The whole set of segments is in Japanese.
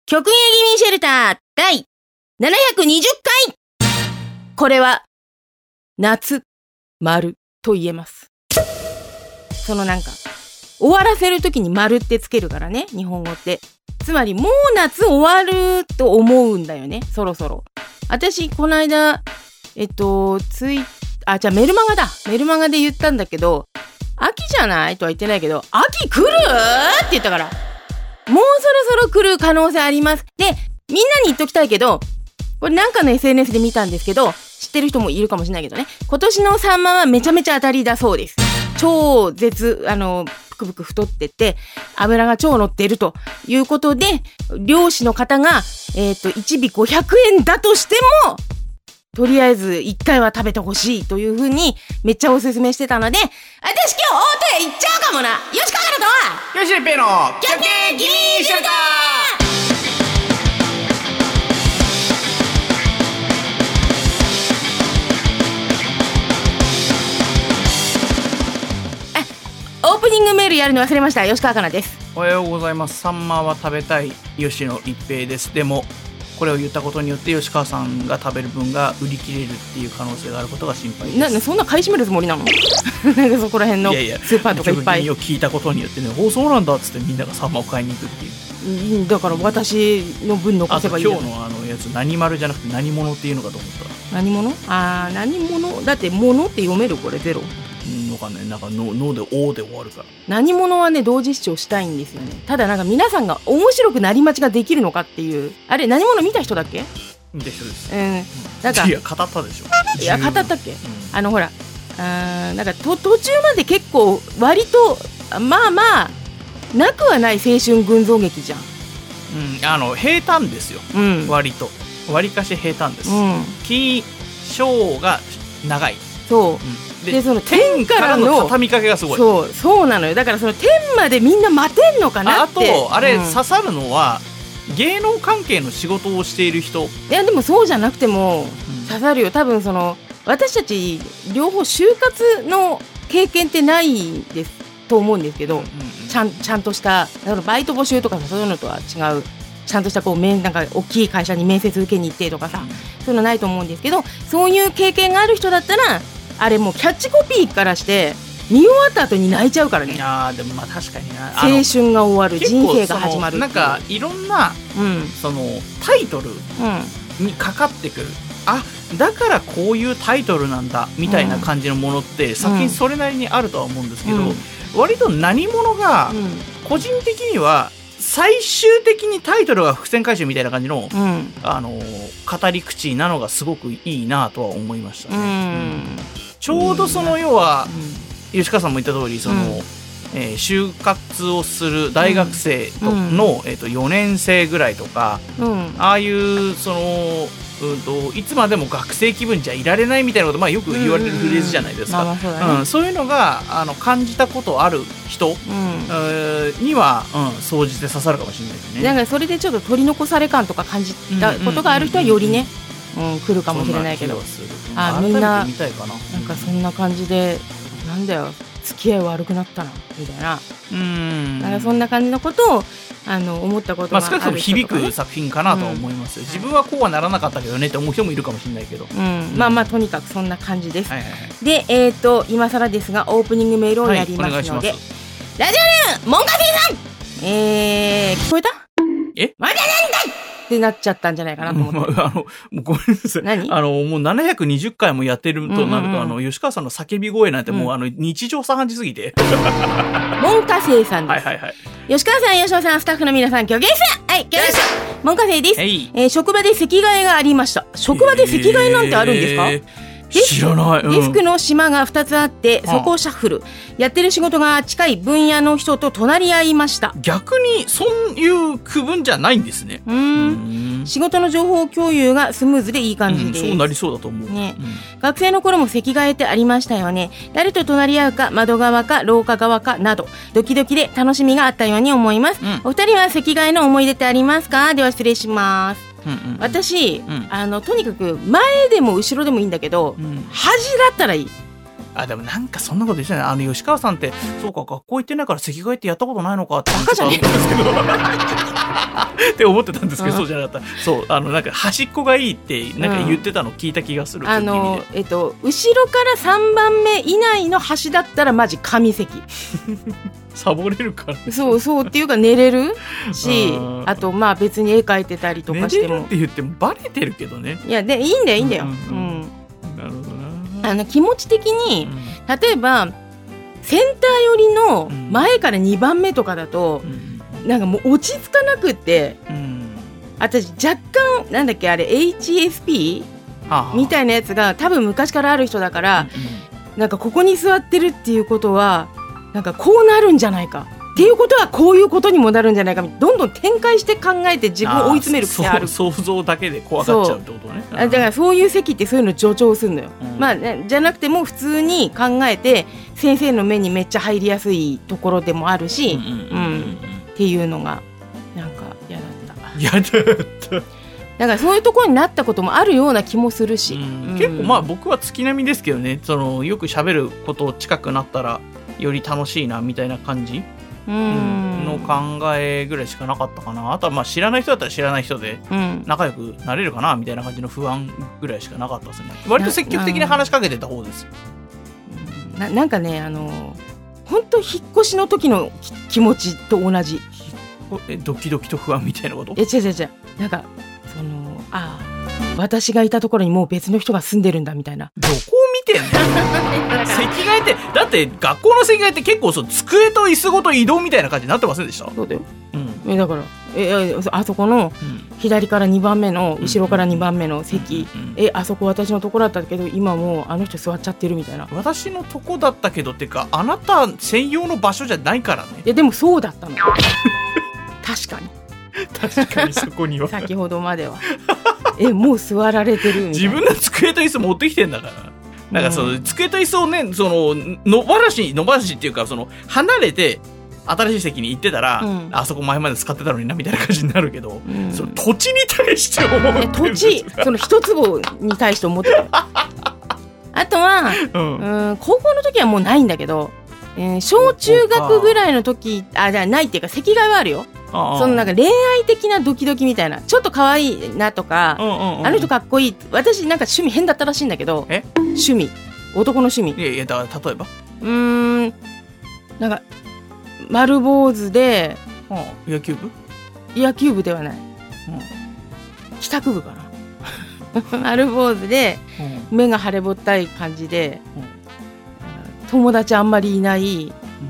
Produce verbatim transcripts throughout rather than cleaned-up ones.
曲芸気味シェルター第ななひゃくにじゅっかい。これは夏丸と言えます。そのなんか終わらせるときに丸ってつけるからね、日本語って。つまりもう夏終わると思うんだよね、そろそろ。私この間えっとツイあじゃあメルマガだメルマガで言ったんだけど、秋じゃないとは言ってないけど、秋来るって言ったから、もうそろそろ来る可能性あります。で、みんなに言っときたいけど、これなんかの エスエヌエス で見たんですけど、知ってる人もいるかもしれないけどね、今年のサンマはめちゃめちゃ当たりだそうです。超絶あのぷくぷく太ってて油が超乗っているということで、漁師の方がえっといち尾ごひゃくえんだとしてもとりあえずいっかいは食べてほしいという風にめっちゃおすすめしてたので、私今日大戸屋行っちゃうかもな。吉川原とはよしりぺーの曲芸気味シェルター。オープニングメールやるの忘れました。吉川かなです。 おはようございます。サンマは食べたい吉野一平です。でもこれを言ったことによって吉川さんが食べる分が売り切れるっていう可能性があることが心配です。 なそんな買い占めるつもりなのなんかそこら辺のスーパーとかいっぱい、 いやいや、聞いたことによってね、おそうなんだっつってみんながサンマを買いに行くっていう。 だから私の分残せばいい。 あと今日のあのやつ何丸じゃなくて何物っていうのかと思った。 何物？あー何物だって物って読めるこれゼロ。 うん、わかんない。なんかののでおで終わるから。 何者はね同時視聴したいんですよね。ただなんか皆さんが面白くなり待ちができるのかっていう。あれ何者見た人だっけ？ 見た人です。 うん。なんかいや語ったでしょ。 いや語ったっけ？うん、あのほらあなんかと途中まで結構割とまあまあなくはない青春群像劇じゃん。 うん、あの平坦ですよ。うん、割と割かし平坦です。うん、キーショーが長い。 そう。うんで, でその天からの畳みかけがすごい。 そうそうなのよ。だからその天までみんな待てんのかなって。 あ, あとあれ、うん、刺さるのは芸能関係の仕事をしている人。 いやでもそうじゃなくても刺さるよ。多分その私たち両方就活の経験ってないですと思うんですけど、うんうんうん、ちゃんちゃんとしただからバイト募集とかそういうのとは違うちゃんとしたこうなんか大きい会社に面接受けに行ってとかさ、うん、そういうのないと思うんですけど、そういう経験がある人だったらあれもうキャッチコピーからして見終わった後に泣いちゃうからね。 いやでもまあ確かにな、 青春が終わる、人生が始まる。 なんかいろんな、うん、そのタイトルにかかってくる、うん、あだからこういうタイトルなんだみたいな感じのものって、うん、先にそれなりにあるとは思うんですけど、うん、割と何者が個人的には最終的にタイトルが伏線回収みたいな感じの、うん、あの語り口なのがすごくいいなとは思いましたね。うんうん、ちょうどその要は、うん、吉川さんも言った通りその、うんえー、就活をする大学生との、うんえー、とよねん生ぐらいとか、うん、ああいうその、うん、といつまでも学生気分じゃいられないみたいなこと、まあ、よく言われるフレーズじゃないですか。そういうのがあの感じたことある人、うん、には、うん、総じて刺さるかもしれないですね。 だからそれでちょっと取り残され感とか感じたことがある人はよりね、うん、来るかもしれないけど、あみんななんかそんな感じでなんだよ付き合い悪くなったなみたいな、うんなんかそんな感じのことをあの思ったことがある人とか、ね、まあ、少なくとも響く作品かなとは思いますよ、うん、自分はこうはならなかったけどねって思う人もいるかもしれないけど、うんうん、まあまあとにかくそんな感じです、はいはいはい、で、えーと今更ですがオープニングメールをやりますので、はい、ラジオネームモンカフェさん、えー、聞こえた？えまだなんだってなっちゃったんじゃないかなと思って、まあ、あのごめんなさい。何？あのもうななひゃくにじゅっかいもやってるとなると、うんうんうん、あの吉川さんの叫び声なんてもう、うん、あの日常茶飯事すぎてモンカフェさんです。 はいはいはい。 吉川さん、吉野さん、スタッフの皆さん、今日ゲストはい、今日ゲストモンカフェです、えー、職場で席替えがありました。職場で席替えなんてあるんですか？えー知らない、うん、 デスクの島がふたつあってそこをシャッフル、やってる仕事が近い分野の人と隣り合いました。 逆にそういう区分じゃないんですね。 うーん仕事の情報共有がスムーズでいい感じです、 うん、そうなりそうだと思う、 ねうん、学生の頃も席替えってありましたよね。誰と隣り合うか窓側か廊下側かなどドキドキで楽しみがあったように思います、うん、お二人は席替えの思い出ってありますか？では失礼します。うんうんうん、私、うん、あのとにかく前でも後ろでもいいんだけど、うん、端だったらいい。 あでもなんかそんなこと言ってない。あの吉川さんってそうか学校行ってないから席替えってやったことないのかってバカじゃねえって思ってたんですけど、 うんそうじゃなかった。そう、あのなんか端っこがいいってなんか言ってたの聞いた気がする、 うん、あのえっと後ろからさんばんめ以内の端だったらマジ神席サボれるから、 そうそうっていうか寝れるし、あとまあ別に絵描いてたりとかしても、 寝れるって言ってもバレてるけどね。 いやでいいんだよいいんだよ、うん、 うんうん、なるほどな。 あの気持ち的に、 うん、 例えばセンター寄りの前からにばんめとかだと、うん、なんかもう落ち着かなくって、うん、私若干なんだっけあれ エイチエスピー みたいなやつが多分昔からある人だから、うんうん、なんかここに座ってるっていうことはなんかこうなるんじゃないかっていうことはこういうことにもなるんじゃないか、どんどん展開して考えて自分を追い詰める癖ある。 想像だけで怖がっちゃうってことね。 だからそういう席ってそういうの助長するのよ、うん、まあ、じゃなくても普通に考えて先生の目にめっちゃ入りやすいところでもあるし、うんうんうんうん、っていうのがなんか嫌だった嫌だっただからそういうところになったこともあるような気もするし、 うんうん、結構まあ僕は月並みですけどね、そのよく喋ること近くなったらより楽しいなみたいな感じうんの考えぐらいしかなかったかな。あとはまあ知らない人だったら知らない人で仲良くなれるかなみたいな感じの不安ぐらいしかなかったですね。割と積極的に話しかけてた方ですよ。 な, なんかねあの本当引っ越しの時の気持ちと同じ。 えドキドキと不安みたいなこと？ え違う違う違う、なんかそのあ私がいたところにもう別の人が住んでるんだみたいな。 どこを見てんの席替えってだって学校の席替えって結構そう机と椅子ごと移動みたいな感じになってませんでした？ そうだよ、うん、えだからえあそこの左からにばんめの後ろからにばんめの席、うんうん、えあそこ私のところだったけど今もうあの人座っちゃってるみたいな。 私のとこだったけどってかあなた専用の場所じゃないからね。 いやでもそうだったの確かに確かにそこには先ほどまではえもう座られてるみたいな。 自分の机と椅子持ってきてんだから。なんかその、うん、机と椅子をねその野放し野放しっていうかその離れて新しい席に行ってたら、うん、あそこ前まで使ってたのになみたいな感じになるけど、うん、その土地に対して思ってるんです土地その一坪に対して思ってたあとは、うん、うん高校の時はもうないんだけど、えー、小中学ぐらいの時あじゃないっていうか席替えはあるよ。ああそのなんか恋愛的なドキドキみたいな、ちょっと可愛いなとか、うんうんうん、あの人かっこいい。私なんか趣味変だったらしいんだけど、え趣味男の趣味いやいやだから例えばうーんなんか丸坊主で、 うん、野球部野球部ではない、うん、帰宅部かな丸坊主で、うん、目が腫れぼったい感じで、うん、友達あんまりいない、うん、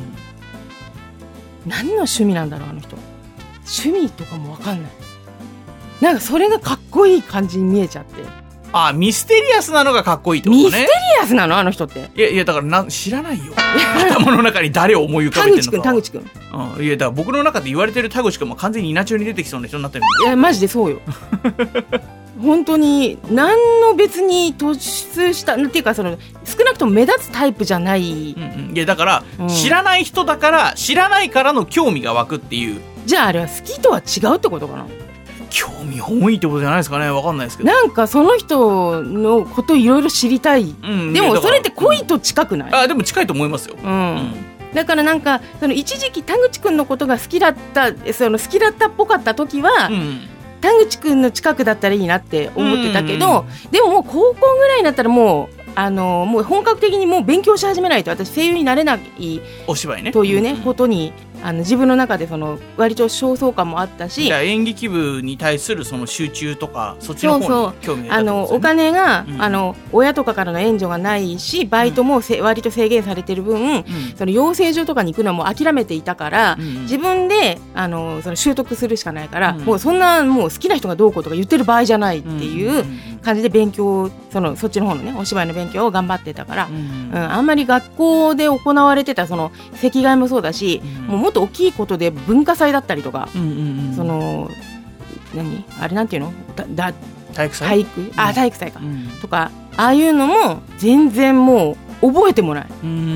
何の趣味なんだろうあの人。趣味とかも分かんない。なんかそれがかっこいい感じに見えちゃって。 あミステリアスなのがかっこいいってことね。 ミステリアスなのあの人って。 いやいやだからな知らないよ頭の中に誰を思い浮かべてるのか。 田口くん田口くん、うん、いやだから僕の中で言われてる田口くんも完全に稲中に出てきそうな人になってる。 いやマジでそうよ本当に何の別に突出したっていうかその少なくとも目立つタイプじゃない、 うんうん、いやだから、うん、知らない人だから知らないからの興味が湧くっていう。 じゃああれは好きとは違うってことかな。 興味本位ってことじゃないですかね。分かんないですけどなんかその人のこといろいろ知りたい、うん、でもそれって恋と近くない？ うん、あでも近いと思いますよ、 うんうん、だからなんかその一時期田口くんのことが好きだったその好きだったっぽかった時は、うん田口くんの近くだったらいいなって思ってたけど、でももう高校ぐらいになったらもうあのもう本格的にもう勉強し始めないと私声優になれないお芝居ねというね、うんうん、ことにあの自分の中でその割と焦燥感もあったし、 じゃあ演劇部に対するその集中とかそっちの方に興味があったんですよね。 あのお金が、うん、あの親とかからの援助がないしバイトもせ、うん、割と制限されてる分、うん、その養成所とかに行くのも諦めていたから、うん、自分であのその習得するしかないから、うん、もうそんなもう好きな人がどうこうとか言ってる場合じゃないっていう感じで勉強そのそっちの方のねお芝居の勉強を頑張ってたから、うんうん、あんまり学校で行われてたその席替えもそうだし、うん、もうもっと大きいことで文化祭だったりとか、うんうんうん、その何あれなんていうのだだ体育祭体育あ体育祭か、うん、とかああいうのも全然もう覚えてもない。うん、うん、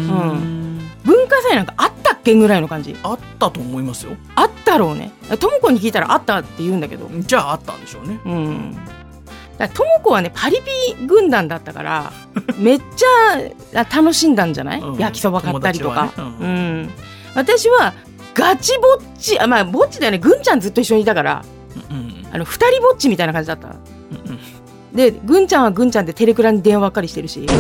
文化祭なんかあったっけぐらいの感じ。 あったと思いますよ。 あったろうね。ともこに聞いたらあったって言うんだけど、 じゃああったんでしょうね。 うんともこはねパリピ軍団だったからめっちゃ楽しんだんじゃない、うん、焼きそば買ったりとか、ねうんうん、私はガチぼっちあ、まあ、ぼっちだよね。ぐんちゃんずっと一緒にいたからうん、 あの二人ぼっちみたいな感じだった、うんうん、でぐんちゃんはぐんちゃんでテレクラに電話ばっかりしてるしい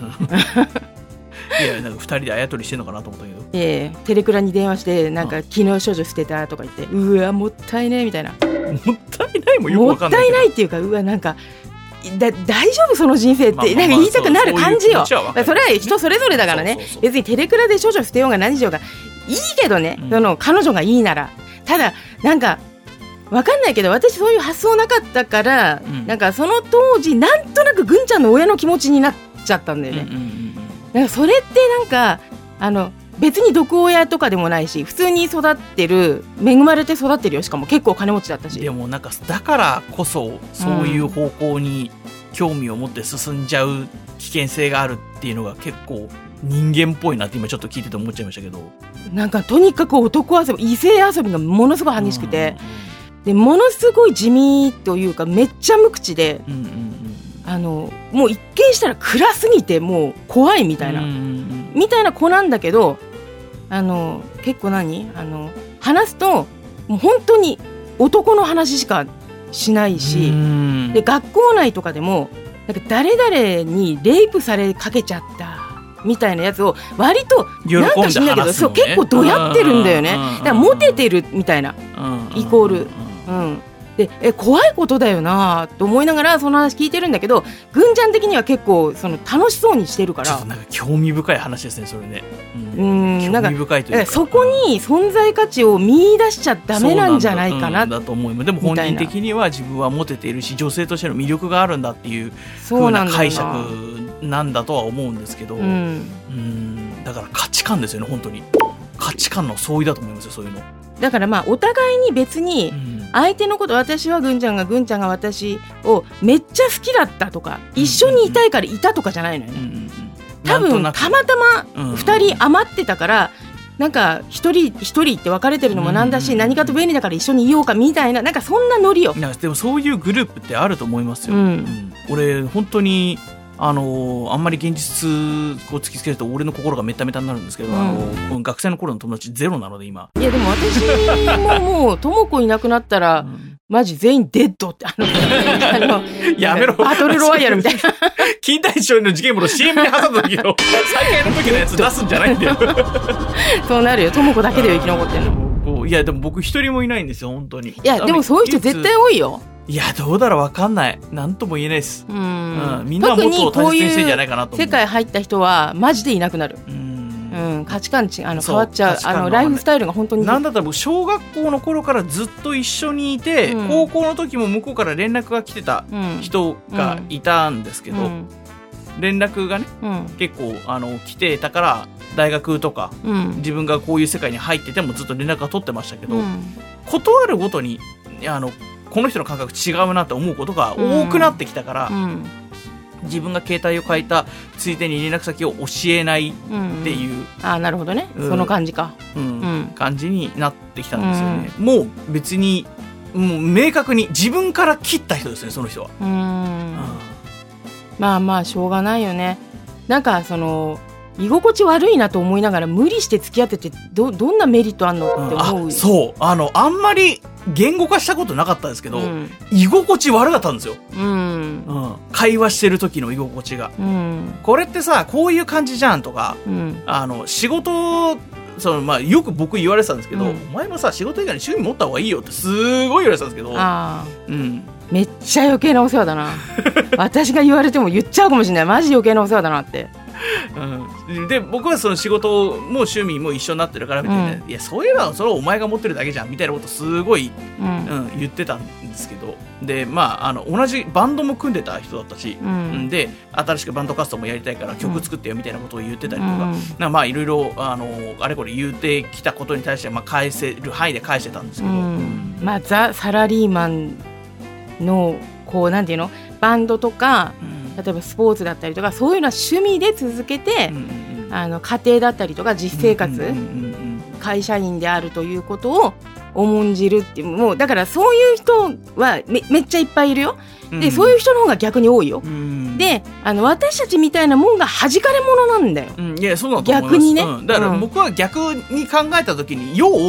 やなんかふたりであやとりしてんのかなと思ったけど、 ええ、テレクラに電話してなんか、うん、昨日少女捨てたとか言ってうわもったいねみたいな、 もったいないもよくわかんないけど、 もったいないっていうかうわなんかだ大丈夫その人生って、まあまあまあ、なんか言いたくなる感じよ。それは人それぞれだからね、そうそうそう、別にテレクラで少女捨てようが何しようがいいけどね、うん、その彼女がいいなら。ただなんかわかんないけど私そういう発想なかったから、うん、なんかその当時なんとなくぐんちゃんの親の気持ちになっちゃったんだよね、うんうんうん、なんかそれってなんかあの別に毒親とかでもないし普通に育ってる恵まれて育ってるよ。しかも結構金持ちだったし。 でもなんかだからこそそういう方向に興味を持って進んじゃう危険性があるっていうのが結構人間っぽいなって今ちょっと聞いてて思っちゃいましたけど、 なんかとにかく男遊び異性遊びがものすごい激しくて、でものすごい地味というかめっちゃ無口で、うんうんうん、あのもう一見したら暗すぎてもう怖いみたいな、うんうんうん、みたいな子なんだけど、あの結構何あの話すともう本当に男の話しかしないし、で学校内とかでもなんか誰々にレイプされかけちゃったみたいなやつを割となんかしんないけど、そう結構どやってるんだよね。だからモテてるみたいなイコール、うん、でえ怖いことだよなと思いながらその話聞いてるんだけど、ぐんちゃん的には結構その楽しそうにしてるから、ちょっとなんか興味深い話ですねそれね、 うん、うんなんか興味深いというか、そこに存在価値を見出しちゃダメなんじゃないかな、うん、 だと思います。でも本人的には自分はモテているし女性としての魅力があるんだっていう風な解釈なんだとは思うんですけど、うん、うんだから価値観ですよね。本当に価値観の相違だと思いますよそういうの。 だからまあお互いに別に相手のこと、私はぐんちゃんがぐんちゃんが私をめっちゃ好きだったとか、一緒にいたいからいたとかじゃないのよね、うんうんうん、多分たまたまふたり余ってたから、なんか一人一人って別れてるのもなんだし、何かと便利だから一緒にいようかみたいな、なんかそんなノリよ。 いやでもそういうグループってあると思いますよ、うんうん、俺本当にあのー、あんまり現実を突きつけると俺の心がメタメタになるんですけど、うん、あの学生の頃の友達ゼロなので今。 いやでも私ももうともこいなくなったら、うん、マジ全員デッドってあのあのやめろバトルロワイヤルみたいな金田一少年の事件簿の シーエム に挟んだ時の再会の時のやつ出すんじゃないんだよそうなるよ。ともこだけで生き残ってんの。 いやでも僕一人もいないんですよ本当に。いやでもそういう人絶対多いよ。 いやどうだろう分かんない。何とも言えないです、うんうん、みんなはもっと大切にしてんじゃないかなと思う。 世界入った人はマジでいなくなる。うん、うん、価値観ちあの変わっちゃう。あのライフスタイルが本当になんだったら小学校の頃からずっと一緒にいて、うん、高校の時も向こうから連絡が来てた人がいたんですけど、うん、連絡がね、うん、結構あの来てたから大学とか、うん、自分がこういう世界に入っててもずっと連絡が取ってましたけど、うん、断るごとにあのこの人の感覚違うなって思うことが多くなってきたから、うん、自分が携帯を変えたついでに連絡先を教えないっていう、うんうん、 あなるほどね、うん、その感じか、 うんうん、感じになってきたんですよね、うん、もう別にもう明確に自分から切った人ですねその人は。うん、うん、 まあまあしょうがないよね。なんかその居心地悪いなと思いながら無理して付き合ってて ど, どんなメリットあんのって思う、うん、あそうあのあんまり言語化したことなかったですけど、うん、居心地悪かったんですよ、うんうん、会話してる時の居心地が、うん、これってさこういう感じじゃんとか、うん、あの仕事その、まあ、よく僕言われてたんですけど、うん、お前もさ仕事以外に趣味持った方がいいよってすごい言われてたんですけど、あ、 うん、めっちゃ余計なお世話だな私が言われても言っちゃうかもしれない。マジ余計なお世話だなって、 うん、で僕はその仕事も趣味も一緒になってるからみたいな、うん、いやそういうのはそれをお前が持ってるだけじゃんみたいなことすごい、うんうん、言ってたんですけど、でまああの同じバンドも組んでた人だったし、うん、で新しくバンド活動もやりたいから曲作ってよみたいなことを言ってたりとか、うん、なんまあいろいろあのあれこれ言ってきたことに対してまあ返せる範囲で返してたんですけど、うん、 まあザ・サラリーマンのこうなんていうのバンドとか、うん、例えばスポーツだったりとかそういうのは趣味で続けて、うんうん、あの家庭だったりとか実生活、うんうんうんうん、会社員であるということを重んじるっていう、もうだからそういう人は め, めっちゃいっぱいいるよ。で、うん、そういう人の方が逆に多いよ、うん、であの私たちみたいなもんが弾かれ者なんだよ、 うん、いやそうだと思います。逆にね、うん、だから僕は逆に考えた時に要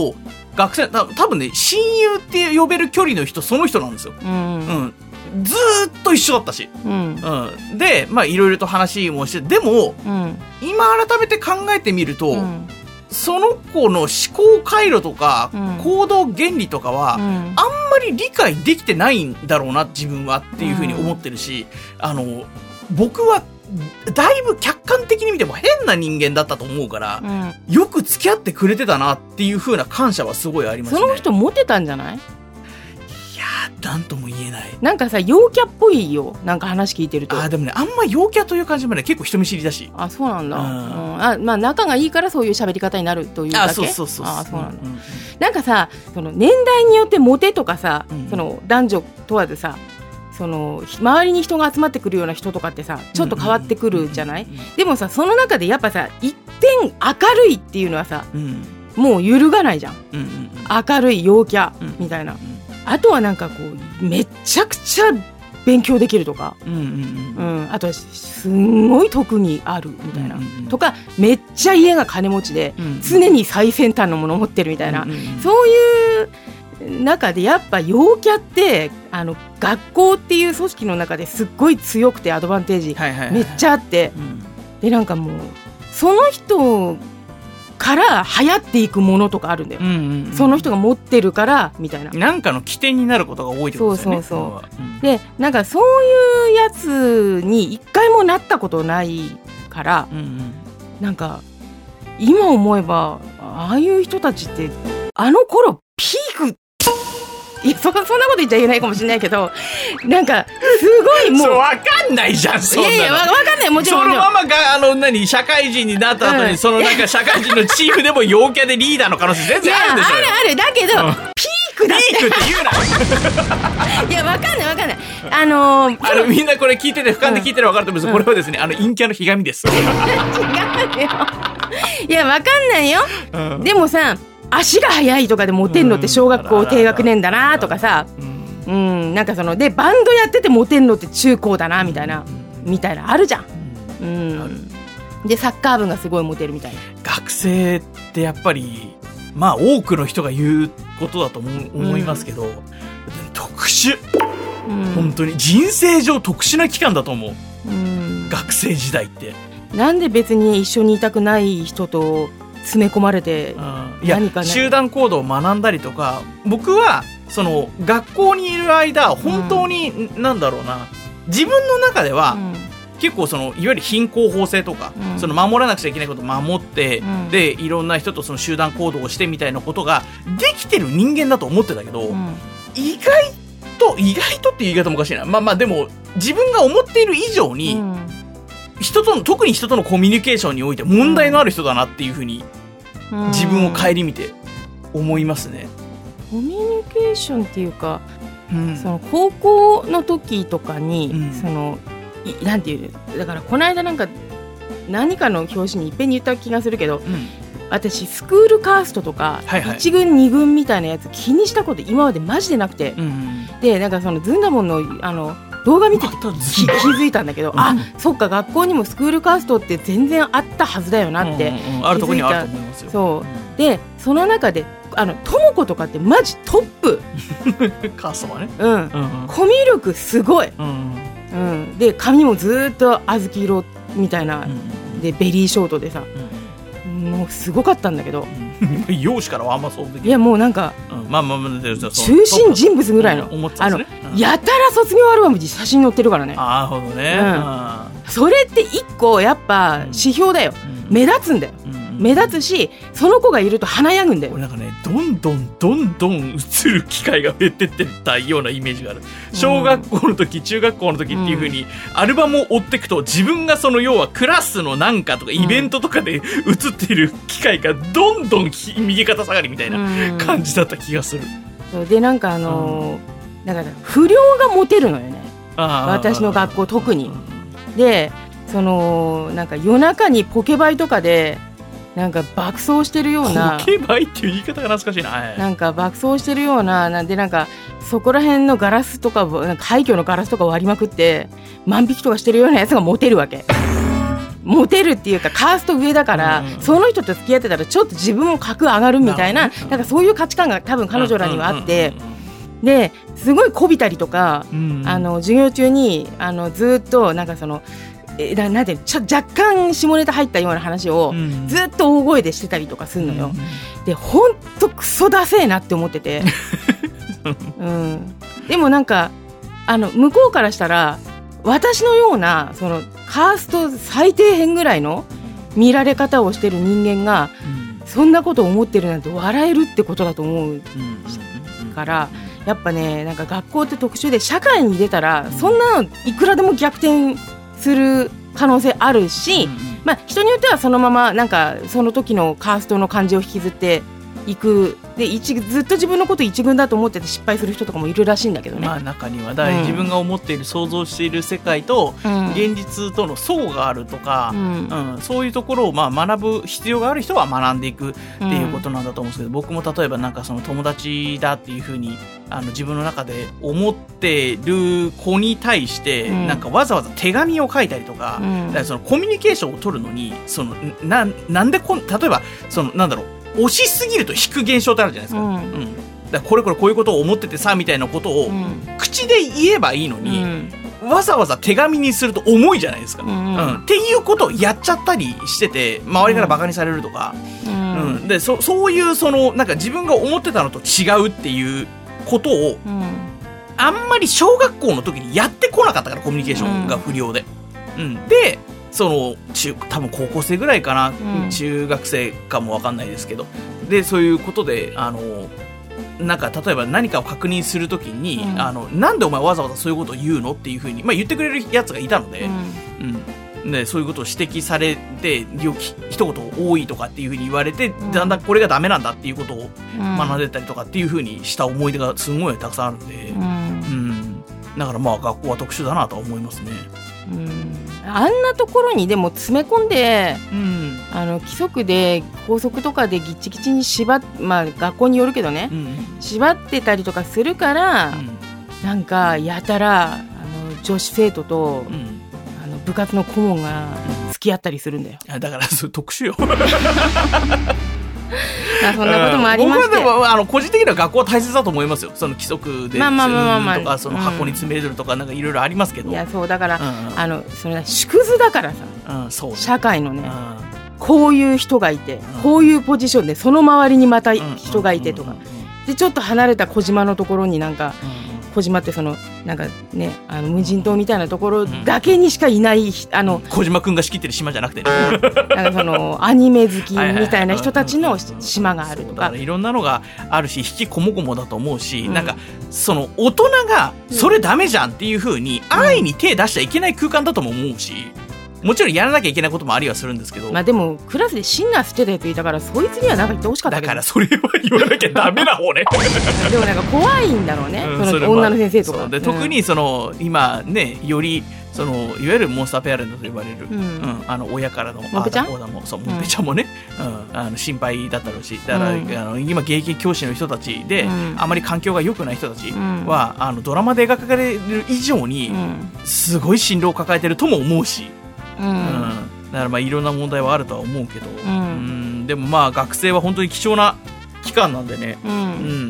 学生た多分ね親友って呼べる距離の人その人なんですよ、うん、うん、ずーっと一緒だったし、うんうん、でまあいろいろと話もしてでも、うん、今改めて考えてみると、うん、その子の思考回路とか、うん、行動原理とかは、うん、あんまり理解できてないんだろうな自分はっていうふうに思ってるし、うん、あの僕はだいぶ客観的に見ても変な人間だったと思うから、うん、よく付き合ってくれてたなっていう風な感謝はすごいありますね。 その人モテたんじゃない？いやーなんとも言えない。 なんかさ陽キャっぽいよ、なんか話聞いてると。 あでもねあんま陽キャという感じもね結構人見知りだし。 あそうなんだ、うんうん、あまあ仲がいいからそういう喋り方になるというだけ。 あそうそうそうそう。 あそうなんだ、うんうん、なんかさその年代によってモテとかさ、うん、その男女問わずさその周りに人が集まってくるような人とかってさちょっと変わってくるじゃない、うんうんうん、でもさその中でやっぱさ一点明るいっていうのはさ、うん、もう揺るがないじゃん、うんうんうん、明るい陽キャみたいな、うんうん、あとはなんかこうめちゃくちゃ勉強できるとか、うんうんうんうん、あとはすんごい特にあるみたいな、うんうんうん、とかめっちゃ家が金持ちで、うんうん、常に最先端のものを持ってるみたいな、うんうんうん、そういう中でやっぱ陽キャってあの学校っていう組織の中ですっごい強くてアドバンテージめっちゃあって、うん、でなんかもうその人から流行っていくものとかあるんだよ、うんうんうん、その人が持ってるからみたいななんかの起点になることが多いってことですよね。 そうそうそう、うん、でなんかそういうやつに一回もなったことないから、うんうん、なんか今思えばああいう人たちってあの頃ピークいや そ, そんなこと言っちゃいけないかもしれないけどなんかすごいもうそう分かんないじゃんそんなの。いやいや分かんないもちろんそのままがあの何社会人になった後に、うん、そのなんか社会人のチームでも陽キャでリーダーの可能性全然あるでしょ。 いやあるあるだけど、うん、ピークだってピークって言うないや分かんない分かんないあのー、 あのみんなこれ聞いてて俯瞰で聞いてるの分かると思うんです、うん、これはですねあの陰キャのひがみです違うよいや分かんないよ、うん、でもさ足が速いとかでモテんのって小学校低学年だなとかさ、うん、なんかそのでバンドやっててモテんのって中高だなみたいな、みたいなあるじゃん、うん、でサッカー部がすごいモテるみたいな。 学生ってやっぱりまあ多くの人が言うことだと思いますけど、うん、特殊、うん、本当に人生上特殊な期間だと思う、うん、学生時代ってなんで別に一緒にいたくない人と詰め込まれて何か、ね、いや集団行動を学んだりとか僕はその学校にいる間本当に、うん、なんだろうな自分の中では、うん、結構そのいわゆる貧困法制とか、うん、その守らなくちゃいけないことを守って、うん、でいろんな人とその集団行動をしてみたいなことができてる人間だと思ってたけど、うん、意外と意外とっていう言い方もおかしいなまあまあでも自分が思っている以上に、うん、人との特に人とのコミュニケーションにおいて問題のある人だなっていうふうに自分を顧みて思いますね。 コミュニケーションっていうか、うん、その高校の時とかに、うん、そのなんていうだからこの間なんか何かの表紙にいっぺんに言った気がするけど、うん、私スクールカーストとか、はいはい、いち軍に軍みたいなやつ気にしたこと今までマジでなくて、うんうん、でなんかそのずんだもんのあの動画見てて気づいたんだけど、うん、あそっか学校にもスクールカーストって全然あったはずだよなって、うんうんうん、 あるところにあると思いますよ。 そう、うん、でその中であのともことかってマジトップカーストはね、 うんうんうん、コミュ力すごい、うんうん、で髪もずっと小豆色みたいな、うん、でベリーショートでさ、うん、もうすごかったんだけど、 うん、容姿からはあんまそうできない。 いやもうなんか、 うん、まあまあまあ中心人物ぐらいの、 うんねうん、 あのやたら卒業アルバムに写真載ってるからね。 あなるほどね、 うん、それって一個やっぱ指標だよ、うん、目立つんだよ、うん、目立つしその子がいると華やぐんだよ。 俺なんかねどんどんどんどん映る機会が増えてってたようなイメージがある。小学校の時、うん、中学校の時っていう風にアルバムを追っていくと自分がその要はクラスのなんかとかイベントとかで映っている機会がどんどん右肩下がりみたいな感じだった気がする、 うん、でなんかあのーうん、だから不良がモテるのよね私の学校特に。でそのなんか夜中にポケバイとかでなんか爆走してるようなポケバイっていう言い方が懐かしいな。 なんか爆走してるようななんでなんかそこら辺のガラスとかなんか廃墟のガラスとか割りまくって万引きとかしてるようなやつがモテるわけモテるっていうかカースト上だから、うん、その人と付き合ってたらちょっと自分も格上がるみたい な, なんかそういう価値観が多分彼女らにはあって、ですごいこびたりとか、うん、あの授業中にあのずっとなんかそのえななんてちょ若干下ネタ入ったような話をずっと大声でしてたりとかするのよ、うん、でほんとクソダセえなって思ってて、うん、でもなんかあの向こうからしたら私のようなそのカースト最底辺ぐらいの見られ方をしてる人間が、うん、そんなことを思ってるなんて笑えるってことだと思うから、やっぱねなんか学校って特殊で社会に出たらそんなのいくらでも逆転する可能性あるし、うんうんまあ、人によってはそのままなんかその時のカーストの感じを引きずっていくで一ずっと自分のこと一軍だと思ってて失敗する人とかもいるらしいんだけどね、 まあ、中にはだ、うん、自分が思っている想像している世界と現実との相があるとか、うんうん、そういうところをまあ学ぶ必要がある人は学んでいくっていうことなんだと思うんですけど、僕も例えばなんかその友達だっていうふうにあの自分の中で思ってる子に対して、うん、なんかわざわざ手紙を書いたりとか、うん、だからそのコミュニケーションを取るのにその な, なんでこん例えばそのなんだろう押しすぎると引く現象ってあるじゃないですか、うんうん、だからこれこれこういうことを思っててさみたいなことを、うん、口で言えばいいのに、うん、わざわざ手紙にすると重いじゃないですか、うんうん、っていうことをやっちゃったりしてて周りからバカにされるとか、うんうん、で そ, そういうそのなんか自分が思ってたのと違うっていうことを、うん、あんまり小学校の時にやってこなかったからコミュニケーションが不良で、うんうん、でその中多分高校生ぐらいかな、うん、中学生かも分かんないですけどでそういうことであのなんか例えば何かを確認するときに、うん、あのなんでお前わざわざそういうことを言うのっていうふうに、まあ、言ってくれるやつがいたので、うんうん、でそういうことを指摘されて一言多いとかっていうふうに言われて、うん、だんだんこれがダメなんだっていうことを学んでたりとかっていうふうにした思い出がすごいたくさんあるんで、うんうん、だからまあ学校は特殊だなとは思いますね。 うんあんなところにでも詰め込んで、うん、あの規則で校則とかでギッチギチに縛っ、まあ、学校によるけどね、うん、縛ってたりとかするから、うん、なんかやたらあの女子生徒と、うん、あの部活の顧問が付き合ったりするんだよ。 だからそれ特殊よまあそんなこともありまして、 僕はでもあの個人的には学校は大切だと思いますよ。その規則で、まあまあまあまあ、とかその箱に詰めるとかなんかいろいろありますけど、 いやそうだから、うんうん、あのそれ縮図だからさ、うんそうね、社会のね、うん、こういう人がいて、うん、こういうポジションでその周りにまた人がいてとか、でちょっと離れた小島のところになんか、うん小島ってそのなんかねあの無人島みたいなところだけにしかいない、うん、あの小島くんが仕切ってる島じゃなくて、ね、 なんかそのアニメ好きみたいな人たちの島があるとか、 いろんなのがあるし引きこもごもだと思うし、うん、なんかその大人がそれダメじゃんっていう風に安易に手出しちゃいけない空間だとも思うし、もちろんやらなきゃいけないこともありはするんですけど、 まあでもクラスでシンナー捨てたやついたからそいつにはなんか言ってほしかったけど、 だからそれは言わなきゃダメな方ねでもなんか怖いんだろうね、うん、その女の先生とかで、うん、特にその今ねよりそのいわゆるモンスターペアレントと呼ばれる、うんうん、あの親からのモペちゃんもそうモペちゃんもね、うん、あの心配だったろうし、だから、うん、あの今現役教師の人たちで、うん、あまり環境が良くない人たちは、うん、あのドラマで描かれる以上に、うん、すごい心労を抱えてるとも思うし、うんうん、だからまあいろんな問題はあるとは思うけど、うんうん、でもまあ学生は本当に貴重な期間なんでね、うんうん、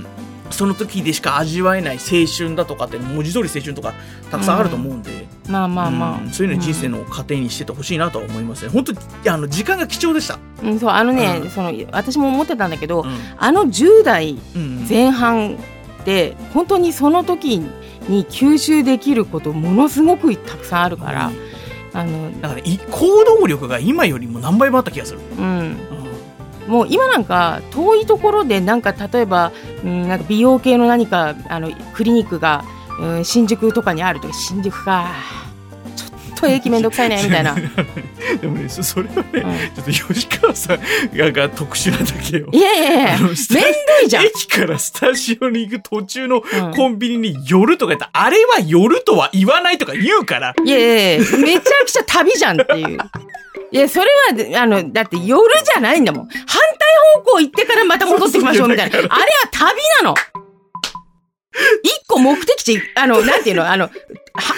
その時でしか味わえない青春だとかって文字通り青春とかたくさんあると思うんで、 うん、まあまあまあ、 うん、そういうの人生の糧にしててほしいなとは思いますね。本当にあの時間が貴重でした、 うん、そうあのね、うん、その私も思ってたんだけど、うん、あのじゅう代前半って本当にその時に吸収できることものすごくたくさんあるから、うんあのだから行動力が今よりも何倍もあった気がする、うんうん、 もう今なんか遠いところでなんか例えば、うん、なんか美容系の何かあのクリニックが、うん、新宿とかにあると新宿かちょっと駅めんどくさいねみたいなでもねそれはね、うん、ちょっと吉川さん が, が特殊なだけよ。 いやいやいやめんどいじゃん。 駅からスタジオに行く途中のコンビニに寄るとか言ったら、うん、あれは寄るとは言わないとか言うから。 いやいやめちゃくちゃ旅じゃんっていういやそれはあのだって寄るじゃないんだもん。反対方向行ってからまた戻ってきましょうみたいな。あれは旅なの。一個目的地あのなんていうのあのは増え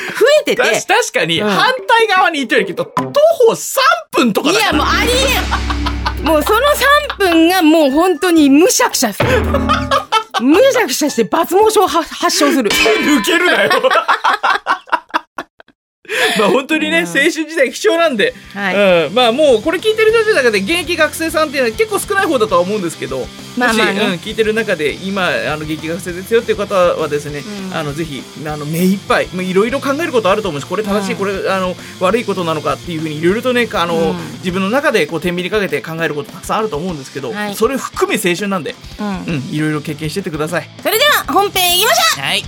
ってて。 確かに、反対側にいてるけど、徒歩さんぷんとかだから。 いや、もうありえん。もうそのさんぷんがもう本当にむしゃくしゃする。むしゃくしゃして抜毛症を発症する。 抜けるなよ。まあ本当にね、うん、青春時代貴重なんで、はい、うん、まあもうこれ聞いてる人の中で現役学生さんっていうのは結構少ない方だとは思うんですけど、 まあまあね、 もし、うん、聞いてる中で今あの現役学生ですよっていう方はですね、うん、あのぜひあの目いっぱいいろいろ考えることあると思うし、これ正しい、うん、これあの悪いことなのかっていうふうにいろいろとね、あの、うん、自分の中でこう天秤にかけて考えることたくさんあると思うんですけど、はい、それ含め青春なんで、うん、うん、いろいろ経験してってください。 それでは本編いきましょう。 はい。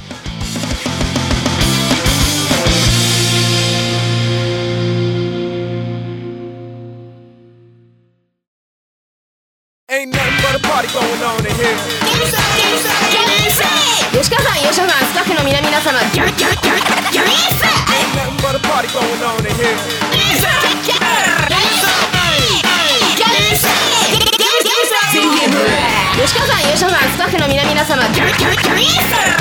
吉川さん、吉川さん、スタッフの皆々様、ギャギャギャギャギャリース吉川さん、吉川さん、スタッフの皆々様、ギャギャギャリース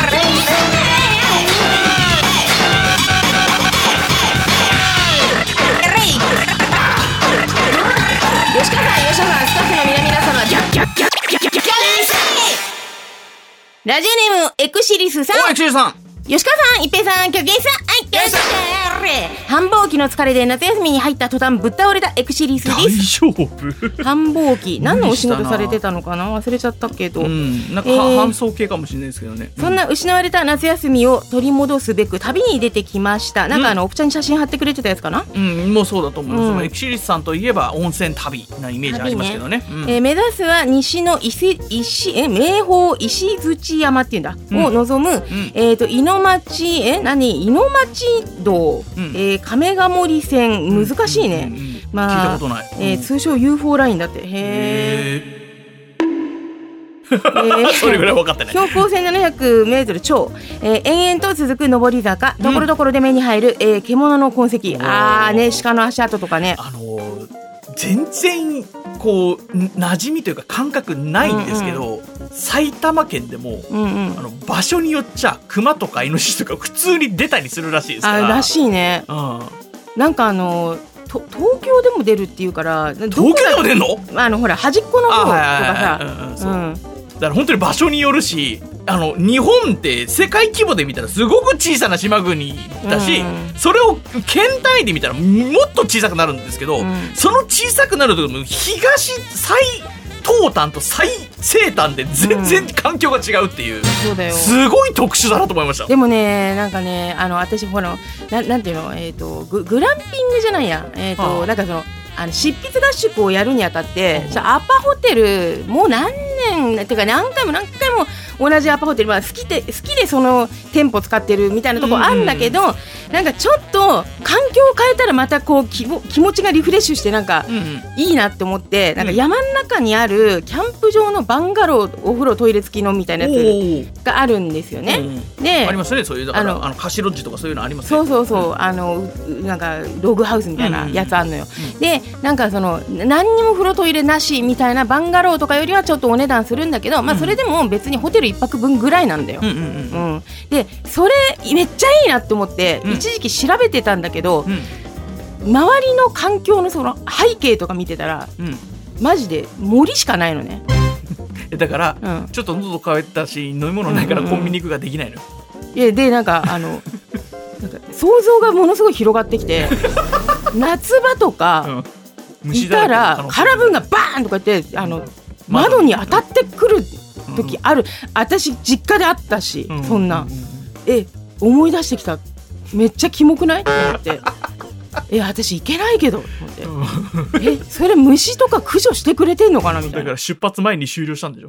吉川さん、吉川さん、スタッフの皆々様、ギャッギャッギャッギャッギャッギャッラジオネームエクシリスさん、 おいエクシリスさん、 吉川さん、一平さん、キョゲイさん、はい、よし繁忙期の疲れで夏休みに入った途端ぶっ倒れたエクシリスです。 大丈夫？ 繁忙期、何のお仕事されてたのかな、忘れちゃったけど、うん、 なんか、えー、搬送系かもしれないですけどね、 そんな失われた夏休みを取り戻すべく旅に出てきました。なんかあの、うん、おぷちゃんに写真貼ってくれてたやつかな。 うん、もうそうだと思います、うん、エクシリスさんといえば温泉旅なイメージありますけどね、うん、 えー、目指すは西の石石え名峰石槌山っていうんだ、うん、を望む、うん、えーと井の町え何井の町道、うん、えー、亀ヶ森線、難しいね、うんうんうん、まあ、聞いたことない、 えー、通称 ユーフォー ラインだって。へーえー、 それぐらい分かってない。 標高せんななひゃくメートル超、えー、延々と続く上り坂、ところどころで目に入る、えー、獣の痕跡、あーね、鹿の足跡とかね、 あのー、全然こう馴染みというか感覚ないんですけど、うんうん、埼玉県でも、うんうん、あの場所によっちゃ熊とかイノシシとか普通に出たりするらしいですから。 あ、らしいね、うん、なんかあのと東京でも出るっていうから、 東京でも出るの？ あのほら端っこの方とかさ、 だから本当に場所によるし、あの日本って世界規模で見たらすごく小さな島国だし、うん、それを県単位で見たらもっと小さくなるんですけど、うん、その小さくなると東最東端と最西端で全然環境が違うっていう、うん、 そうだよ、 すごい特殊だなと思いました。 でもね、なんかね、あの私ほら な, なんていうの、えーと、グ, グランピングじゃないや、えーと、はあ、なんかそのあの執筆合宿をやるにあたって、じゃアパホテルもう何年っていうか何回も何回も同じアパホテル、まあ、好きで好きでその店舗使ってるみたいなところあるんだけど、うんうん、なんかちょっと環境を変えたらまたこう 気, 気持ちがリフレッシュしてなんかいいなって思って、なんか山の中にあるキャンプ場のバンガロー、お風呂トイレ付きのみたいなやつがあるんですよね、うん、でありますね、そういうだからあのあの貸しロッジとかそういうのありますね。 そうそうそう、うん、あのなんかログハウスみたいなやつあるのよ、うんうんうん、でなんかその何にも風呂トイレなしみたいなバンガローとかよりはちょっとお値段するんだけど、まあ、それでも別にホテル一泊分ぐらいなんだよ、うんうんうんうん、でそれめっちゃいいなって思って、うん、一時期調べてたんだけど、うん、周りの環境のその背景とか見てたら、うん、マジで森しかないのねだから、うん、ちょっと喉乾いたし飲み物ないからコンビニ行くができないの、 うんうん、いやでなんかあのなんか想像がものすごい広がってきて夏場とか、うん、いたら空分がバーンとか言ってあの窓に当たってくる時ある、うん、私実家であったし、うん、そんな、うん、え思い出してきた、めっちゃキモくないと思ってえ私行けないけどと思って、うん、えそれ虫とか駆除してくれてんのかなみたいな。 だから出発前に終了したんでしょ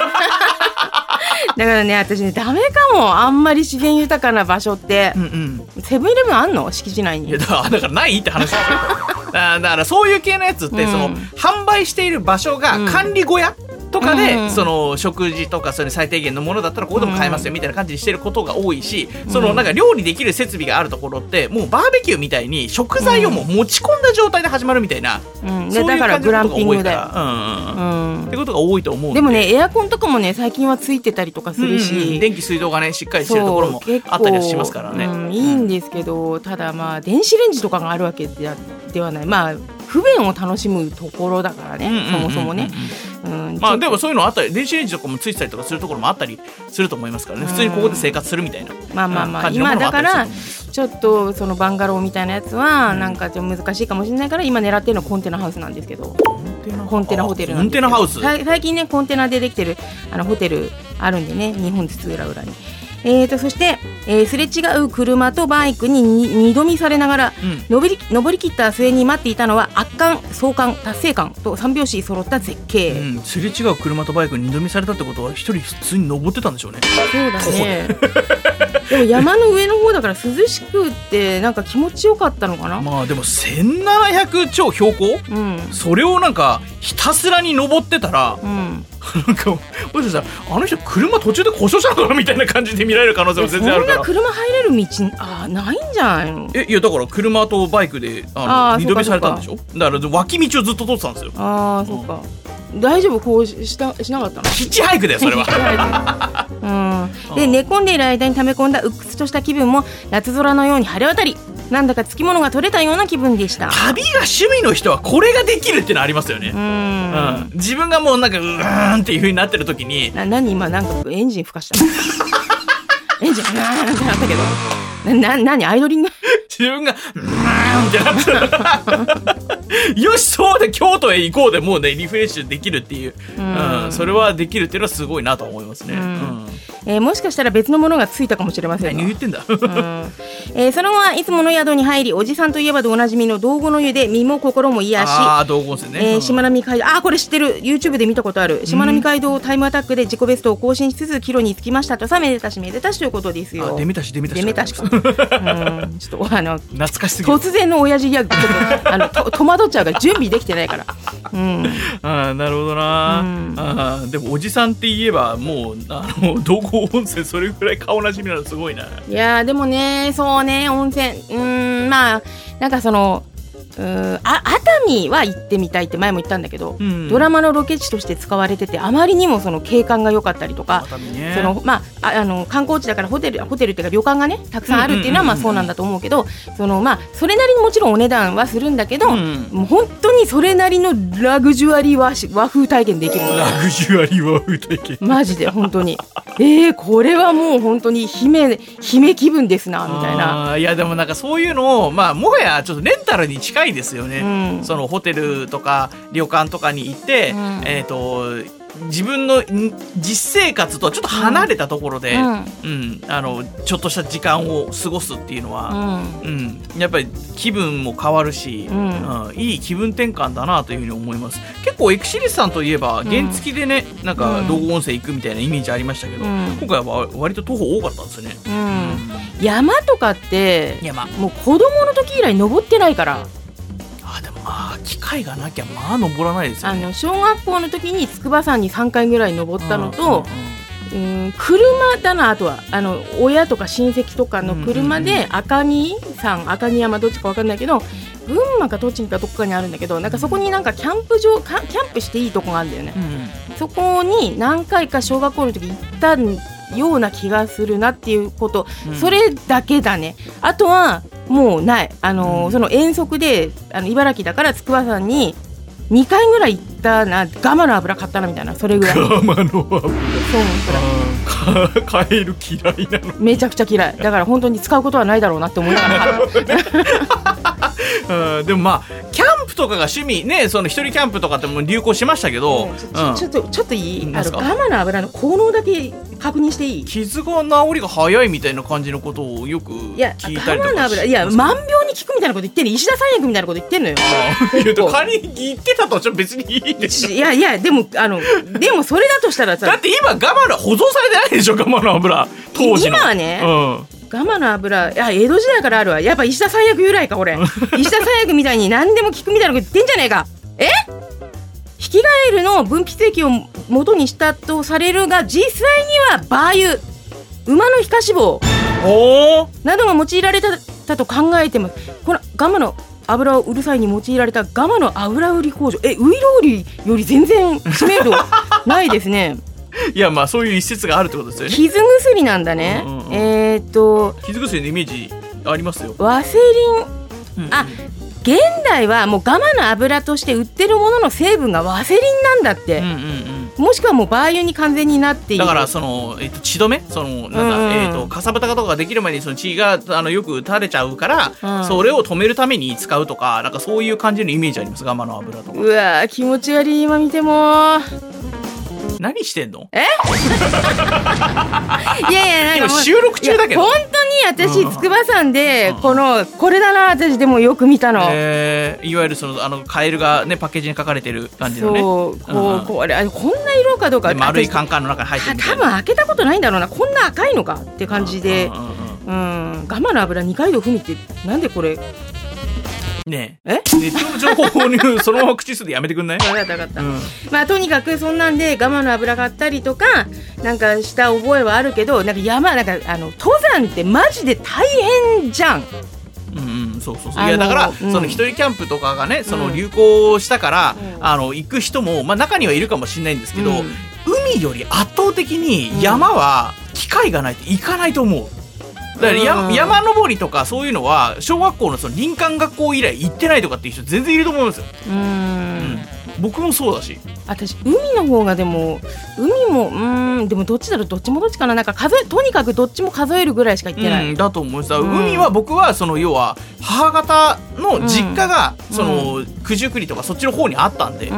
だからね、私ねダメかも、あんまり自然豊かな場所って、うんうん、セブンイレブンあんの敷地内に。 いやだからだからないって話ですよだからそういう系のやつって、うん、その販売している場所が管理小屋、うんとかで、 うん、 その食事とかそれ最低限のものだったらここでも買えますよみたいな感じにしてることが多いし、うん、そのなんか料理できる設備があるところってもうバーベキューみたいに食材をもう持ち込んだ状態で始まるみたいな、 うん、そういう感じのことが多いから、 うんうんうん、ってことが多いと思うんで。 でもねエアコンとかもね最近はついてたりとかするし、 うんうん、電気水道がねしっかりしてるところもあったりはしますからね、 うん、いいんですけど、ただまあ電子レンジとかがあるわけではない、まあ不便を楽しむところだからね、うんうんうんうん、そもそもね、うん、 まあでもそういうのあったり電子レンジとかもついてたりとかするところもあったりすると思いますからね、普通にここで生活するみたいな、 まあまあまあ今だからちょっとそのバンガローみたいなやつはなんかちょっと難しいかもしれないから今狙ってるのはコンテナハウスなんですけど、コンテナホテルなんですけど、 コンテナハウス最近ねコンテナでできてるあのホテルあるんでね、日本津々浦々に。えー、とそして、えー、すれ違う車とバイクに二度見されながら、うん、上り上り切った末に待っていたのは圧巻、壮観、達成感と三拍子揃った絶景、 うん、すれ違う車とバイクに二度見されたってことは一人普通に登ってたんでしょうね。 そうだねでも山の上の方だから涼しくってなんか気持ちよかったのかな。 まあでもせんななひゃく超標高、うん、それをなんかひたすらに登ってたら、うん、なんかもしかしたらあの人車途中で故障したのかなみたいな感じで見られる可能性も全然あるから。 そんな車入れる道あないんじゃないの。 えいやだから車とバイクであの二度見されたんでしょ。だから脇道をずっと通ってたんですよ。 ああそうか、うん、大丈夫こうしたしなかったの。 ヒッチハイクだよそれはうん、で寝込んでいる間に溜め込んだ鬱屈とした気分も夏空のように晴れ渡り、なんだかつきものが取れたような気分でした。 旅が趣味の人はこれができるっていうのありますよね。うん、うん、自分がもうなんかうーんっていう風になってる時にな何今なんかエンジン吹かしたエンジンうーんってなったけどな何アイドリング自分がうーんってなってよしそうで京都へ行こうでもうねリフレッシュできるっていう、うんうん、それはできるっていうのはすごいなと思いますね、うんうんえー、もしかしたら別のものがついたかもしれません。 何言ってんだ、 うんえー、その後はいつもの宿に入りおじさんといえばでおなじみの道後の湯で身も心も癒し、 あ道後温泉ね、 えー、しまなみ海道あこれ知ってる YouTube で見たことあるしまなみ海道タイムアタックで自己ベストを更新しつつ帰路につきましたとさめでたしめでたしということですよ。 あデメタシデメタシデメタシか、うん、ちょっとあの懐かしすぎる突然の親父ギャグちょっとあのと戸惑っちゃうから準備できてないから、うん、 あなるほどな、うん、あでもおじさんって言えばもうあの道後温泉それぐらい顔なじみなのすごいな。 いやでもねそうね温泉うーんまあなんかそのうーんあ熱海は行ってみたいって前も言ったんだけど、うん、ドラマのロケ地として使われててあまりにもその景観が良かったりとか、ね、そのまあ、ああの観光地だからホテルホテルっていうか旅館がねたくさんあるっていうのはまあそうなんだと思うけど、そのまあそれなりにもちろんお値段はするんだけど、うん、もう本当にそれなりのラグジュアリー和, 和風体験できる。 ラグジュアリー和風体験マジで本当にえー、これはもう本当に姫姫気分ですなみたいな。 あいやでもなんかそういうのをまあもはやちょっとレンタルに近いですよね、うん、そのホテルとか旅館とかに行って、うん、えーと自分の実生活とはちょっと離れたところで、うんうん、あのちょっとした時間を過ごすっていうのは、うんうん、やっぱり気分も変わるし、うんうん、いい気分転換だなというふうに思います。結構エクシリスさんといえば原付でね、うん、なんか道後温泉行くみたいなイメージありましたけど、うん、今回は割と徒歩多かったんですね、うんうん、山とかって山もう子供の時以来登ってないから。 あでもまあ機会がなきゃまあ登らないですよね。 あの小学校の時に筑波山にさんかいぐらい登ったのと、うんうんうん、車だなあとはあの親とか親戚とかの車で赤城山赤城山どっちか分かんないけど群馬か栃木かどっかにあるんだけどなんかそこになんかキャンプ場キャンプしていいとこがあるんだよね、うん、そこに何回か小学校の時行ったような気がするなっていうこと、うん、それだけだね。あとはもうないあの、うん、その遠足であの茨城だから筑波山ににかいぐらい行ったなガマの油買ったなみたいなそれぐらいガマの油そうカエル嫌いなのめちゃくちゃ嫌いだから本当に使うことはないだろうなって思いながらうん、でもまあキャンプとかが趣味ねその一人キャンプとかっても流行しましたけど、うん、ち, ょちょっとちょっといいあのガマの油の効能だけ確認していい。 傷が治りが早いみたいな感じのことをよく聞いたりとか。いやガマの油いや万病に効くみたいなこと言ってる石田三薬みたいなこと言ってんのよ。 仮に言ってたとしても別にいいです。 いやいやでもあのでもそれだとしたらさだって今ガマの保存されてないでしょガマの油当時の今はね、うんガマの油いや江戸時代からあるわやっぱ石田三薬由来かこれ石田三薬みたいに何でも効くみたいなこと言ってんじゃねえか。えヒキガエルの分泌液を元にしたとされるが、実際には馬油、馬の皮下脂肪などが用いられたと考えてます。このガマの油を売る際に用いられたガマの油売り工場、えウイロウリより全然知名度ないですね。 いやまあそういう一説があるってことですよね。 傷薬なんだね、うんうんうん、えー、っと傷薬のイメージありますよ。 ワセリン、うん、あ現代はもうガマの油として売ってるものの成分がワセリンなんだって、うんうんうん、もしくはもう馬油に完全になっている。 だからその、えー、と血止めそのなんだ、うんうんえー、とかさぶたとかができる前にその血があのよく垂れちゃうから、うん、それを止めるために使うとか、なんかそういう感じのイメージあります。ガマの油とか。 うわ気持ち悪い今見ても。 何してんの？ え？いやいやなんか今収録中だけど。 本当に私筑波山でこのこれだな私でもよく見たの。 えー、いわゆるそのあのカエルがねパッケージに書かれてる感じのね。 そうこうこれあれこんな色かどうか。 丸いカンカンの中に入ってるみたいな。 多分開けたことないんだろうな。こんな赤いのかって感じで。うん。ガマの油二階堂ふみってなんでこれ。 ねえ、ネットの情報にそのまま口するでやめてくんない？ 分かった分かった、うん、まあとにかくそんなんでガマの油買ったりとかなんかした覚えはあるけど、なんか山なんかあの登山ってマジで大変じゃん。 うんうん、そうそうそう。いやだから、うん、その一人キャンプとかがねその流行したから、うん、あの行く人も、まあ、中にはいるかもしれないんですけど、うん、海より圧倒的に山は機会がないと行かないと思う。だから 山, 山登りとかそういうのは小学校 の, その林間学校以来行ってないとかっていう人全然いると思いますよ。うーん、うん、僕もそうだし。 私海の方がでも海もうーんでもどっちだろうどっちもどっちかな。なんか数えとにかくどっちも数えるぐらいしか行ってない、 うん、だと思います。海は僕はその要は母方の実家がその九十九里とかそっちの方にあったんで、うん、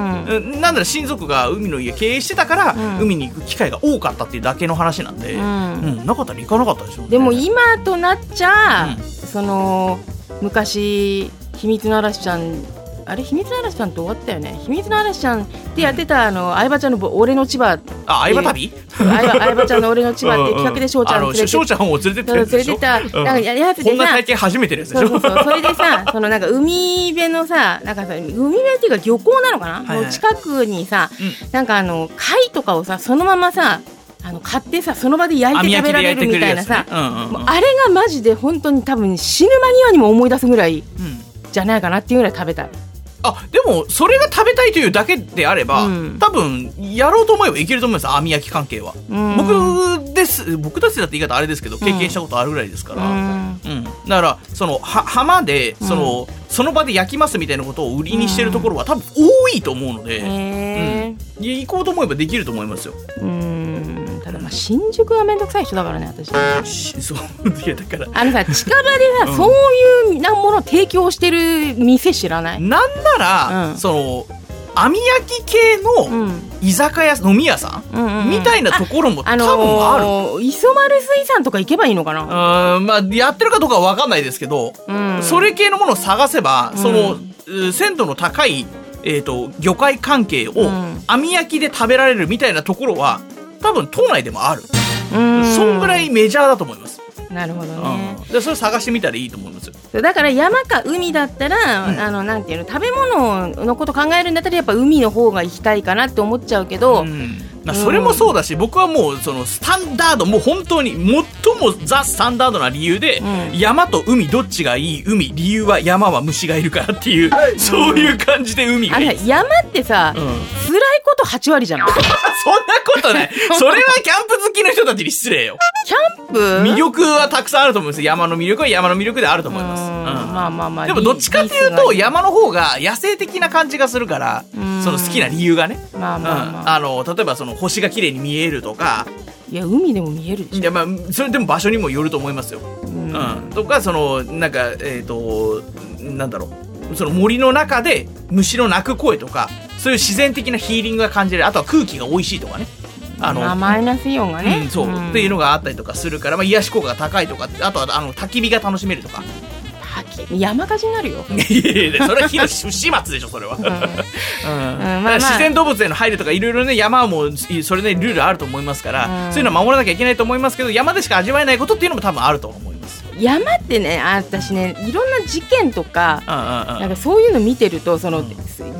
なんだろ親族が海の家経営してたから、うん、海に行く機会が多かったっていうだけの話なんで、うんうん、なかったら行かなかったでしょうね。 でも今となっちゃ、うん、その昔秘密の嵐ちゃんあれ秘密の嵐ちゃんって終わったよね。秘密の嵐ちゃんってやってた、うん、あの相葉ちゃんの俺の千葉あ相葉旅相葉相葉ちゃんの俺の千葉って企画で翔ちゃん連れて翔ちゃんを連れてってるやつでしょ。 連れてた、うん、なんかやつでさこんな体験初めてのやつでしょ。 そうそうそうそれでさそのなんか海辺のさなんかさ海辺っていうか漁港なのかな、はいはい、の近くにさ、うん、なんかあの貝とかをさそのままさあの買ってさその場で焼いて食べられるみたいなさ、ねうんうんうん、あれがマジで本当に多分死ぬ間際にも思い出すぐらい、うん、じゃないかなっていうぐらい食べたい。 あでもそれが食べたいというだけであれば、うん、多分やろうと思えばいけると思います。網焼き関係は、うん、僕です僕たちだって言い方あれですけど経験したことあるぐらいですから、うんうん、だからそのは浜でその、うん、その場で焼きますみたいなことを売りにしてるところは多分多いと思うので、うん、行こうと思えばできると思いますよ。 うんただまあ新宿はめんどくさい人だからね私。 そういやだからあのさ近場でさ、うん、そういうなものを提供してる店知らない？ なんなら、うん、その網焼き系の居酒屋、うん、飲み屋さん、うんうんうん、みたいなところも多分ある、あのー、磯丸水産とか行けばいいのかな。 うん、まあ、やってるかどうかは分かんないですけど、うん、それ系のものを探せば、うん、その鮮度の高い、えーと、魚介関係を網焼きで食べられるみたいなところは多分都内でもある。うんそんぐらいメジャーだと思います。 なるほどね、 うん、でそれ探してみたらいいと思いますよ。 だから山か海だったら、うん、あのなんていうの食べ物のこと考えるんだったらやっぱ海の方が行きたいかなって思っちゃうけど、うんまあ、それもそうだし、うん、僕はもうそのスタンダードもう本当に最もザ・スタンダードな理由で、うん、山と海どっちがいい？海理由は山は虫がいるからっていう、うん、そういう感じで海がいい。 あれ山ってさ、うん、辛いことはち割じゃん。そんなことない。それはキャンプ好きの人たちに失礼よ。 キャンプ魅力はたくさんあると思うんですよ。山の魅力は山の魅力であると思います。うんうん、まあまあまあ。 でもどっちかっていうと山の方が野生的な感じがするから、その好きな理由がね。まあまあまあ。うん、あの例えばその星が綺麗に見えるとか。 いや海でも見えるでしょ。 いやまあそれでも場所にもよると思いますよ。うん。うん、とかそのなんかえっとなんだろうその森の中で虫の鳴く声とかそういう自然的なヒーリングが感じれる。あとは空気が美味しいとかね。 あのまあ、マイナスイオンがね、 うん、そう、うん、っていうのがあったりとかするから、まあ、癒し効果が高いとかあとはあの焚き火が楽しめるとか。 焚き火山火事になるよ。 いやいやそれは火の始末でしょそれは、うんうんまあまあ、自然動物への配慮とかいろいろね山もそれなりにルールあると思いますから、うん、そういうのは守らなきゃいけないと思いますけど山でしか味わえないことっていうのも多分あると思います。 山ってね私ねいろんな事件とか、うんうんうん、なんかそういうの見てるとその、うん、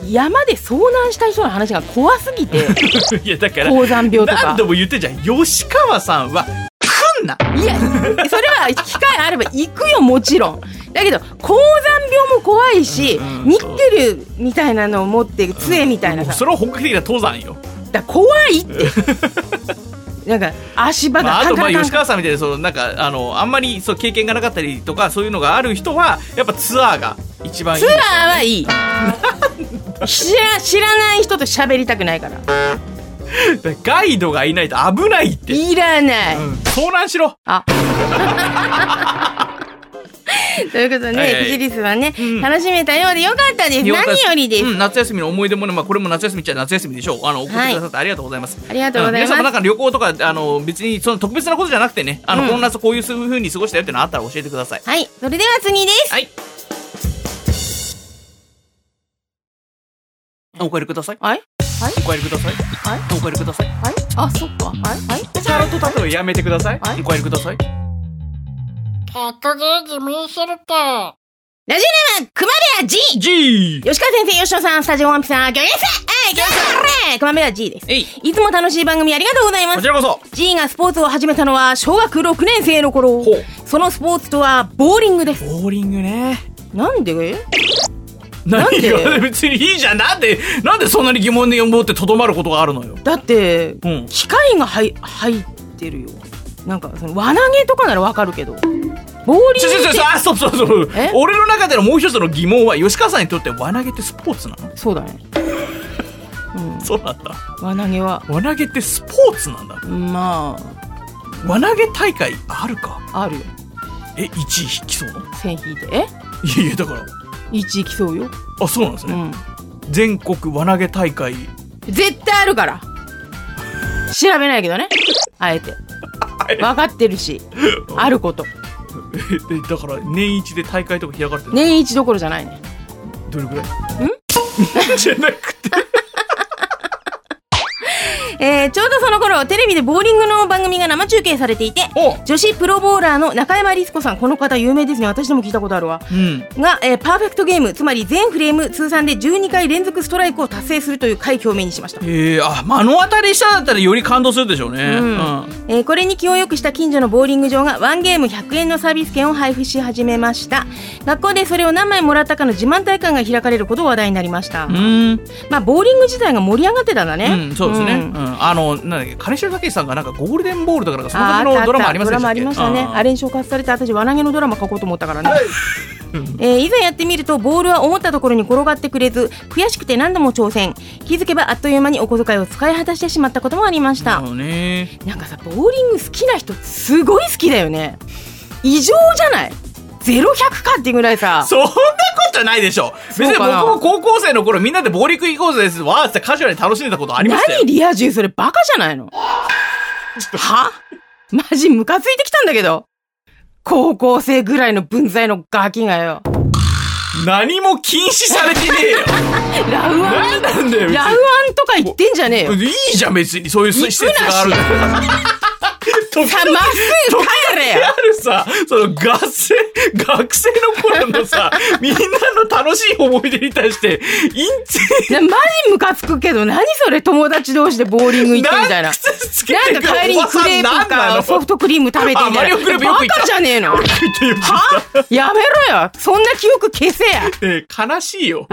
山で遭難した人の話が怖すぎていやだから高山病とか何度も言ってんじゃん。吉川さんは来んな。 いやそれは機会あれば行くよもちろんだけど高山病も怖いし、うんうん、ニッケルみたいなのを持って杖みたいなさ、 うん、それは本格的な登山よ。 だ怖いってなんか足場が、まあ、 あとまあ吉川さんみたいなそのなんかあのあんまりそう経験がなかったりとかそういうのがある人はやっぱツアーが一番いい。 ツアーはいい知ら、知らない人と喋りたくないからガイドがいないと危ないって。 いらない、 うん、遭難しろ。 あということでね、エクジリスはね、うん、楽しめたようでよかったです。何よりです、 うん、夏休みの思い出もね、まあ、これも夏休みっちゃ夏休みでしょう。あの送ってくださってありがとうございます、 はい、ありがとうございます。 皆さんもなんか旅行とかあの別にその特別なことじゃなくてね、あの、うん、この夏こういう風に過ごしたよっていうのあったら教えてください。 はい、それでは次です。 はい、お帰りください。 はいはい、 お帰りください。はい、お帰りください。 はい、あ、そっか。はい、はい、 キャロットタトゥーやめてください。はい、お帰りください。 ペットゲージ見せるって。 ラジオネーム、熊部屋 G。 G。 吉川先生、吉野さん、スタジオワンピさん、ギョゲンさん、ギョゲンさん、熊部屋 G です。えい。いつも楽しい番組ありがとうございます。 こちらこそ。 G がスポーツを始めたのは小学ろくねん生の頃。ほう。そのスポーツとはボーリングです。 ボーリングね。 なんで？ 何が別にいいじゃん。なんでなんでそんなに疑問に思ってとどまることがあるのよ。 だって、うん、機械が入ってるよ。なんかその輪投げとかならわかるけどボーリングってあ、そうそうそう。俺の中でのもう一つの疑問は吉川さんにとって輪投げってスポーツなの？ そうだね、 うん、そうなんだ。 輪投げは輪投げってスポーツなんだ。 まあ輪投げ大会あるか？ あるよ。 え、いちい競うの？ 線引いて。え？ いやいやだからいちい競うよ。 あ、そうなんですね、うん、全国輪投げ大会絶対あるから調べないけどね、あえて分かってるしあることえだから年一で大会とか開かれてる？ 年一どころじゃないね。 どれくらい？ んじゃなくてえー、ちょうどその頃テレビでボーリングの番組が生中継されていて、女子プロボーラーの中山律子さん、この方有名ですね、私でも聞いたことあるわ、うん、が、えー、パーフェクトゲーム、つまり全フレーム通算でじゅうにかい連続ストライクを達成するという快挙を目にしました。 えー、あ、目の当たりしただったらより感動するでしょうね、うんうん、 えー、これに気を良くした近所のボーリング場がワンゲームひゃくえんのサービス券を配布し始めました。学校でそれを何枚もらったかの自慢大会が開かれることが話題になりました。うん、まあ、ボーリング自体が盛り上がってたんだね、 うん、そうですね、うんうん、あのなんだっけ、金城武さんがなんかゴールデンボールとかなんかその時のドラマありませんでしたっけ？ドラマありましたね。あれに紹介されて私輪投げのドラマ書こうと思ったからね、えー、いざやってみるとボールは思ったところに転がってくれず悔しくて何度も挑戦、気づけばあっという間にお小遣いを使い果たしてしまったこともありました。ね、なんかさ、ボーリング好きな人すごい好きだよね。異常じゃない？ゼロひゃくかっていうぐらいさ。 そんなことないでしょ。別に僕も高校生の頃みんなでボーリング行こうぜってわーってカジュアルに楽しんでたことありましたよ。 何リア充それバカじゃないの？は？マジムカついてきたんだけど。高校生ぐらいの分際のガキがよ。 何も禁止されてねえよ。 ラウアンなんだよ。ラウアンとか言ってんじゃねえよ。 いいじゃん別にそういう施設があるんだよ。 さ、まっすぐ帰れよ。 あるさ、その学生、学生の頃のさ、みんなの楽しい思い出に対して、インチマジムカつくけど、何それ友達同士でボーリング行ってみたいな。なんか帰りにクレープかソフトクリーム食べてみたいな。バカじゃねえの。は？やめろよ。そんな記憶消せや。 えー、悲しいよ。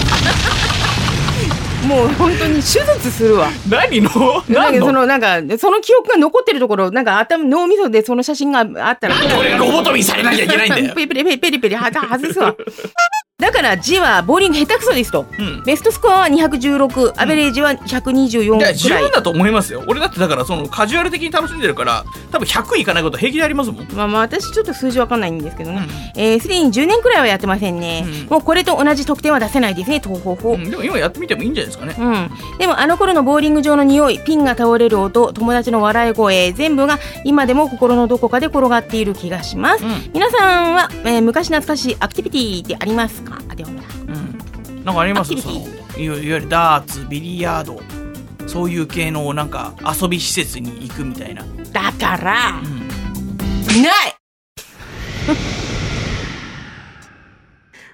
もう本当に手術するわ。 何の？ なんかそのなんかその記憶が残ってるところ、なんか頭脳みそでその写真があったら、 俺がロボトミーされなきゃいけないんだよ。 ペリペリペリペリ外すわ。だからGはボーリング下手くそですと、うん、ベストスコアはにひゃくじゅうろく、アベレージはひゃくにじゅうよんくらい。 いや十分だと思いますよ。俺だってだからそのカジュアル的に楽しんでるから多分ひゃくいかないこと平気でありますもん。 まあまあ私ちょっと数字わかんないんですけどね、うん、えー、すでにじゅうねんくらいはやってませんね、うん、もうこれと同じ得点は出せないですね。とほほ、うん、 でも今やってみてもいいんじゃないですかね、 うん、でもあの頃のボーリング場の匂い、ピンが倒れる音、友達の笑い声、全部が今でも心のどこかで転がっている気がします、うん、皆さんは、えー、昔懐かしいアクティビティってありますか？あ、でもなんかあります？そのいわゆるダーツ、ビリヤード、そういう系のなんか遊び施設に行くみたいな。 だから、うん、ない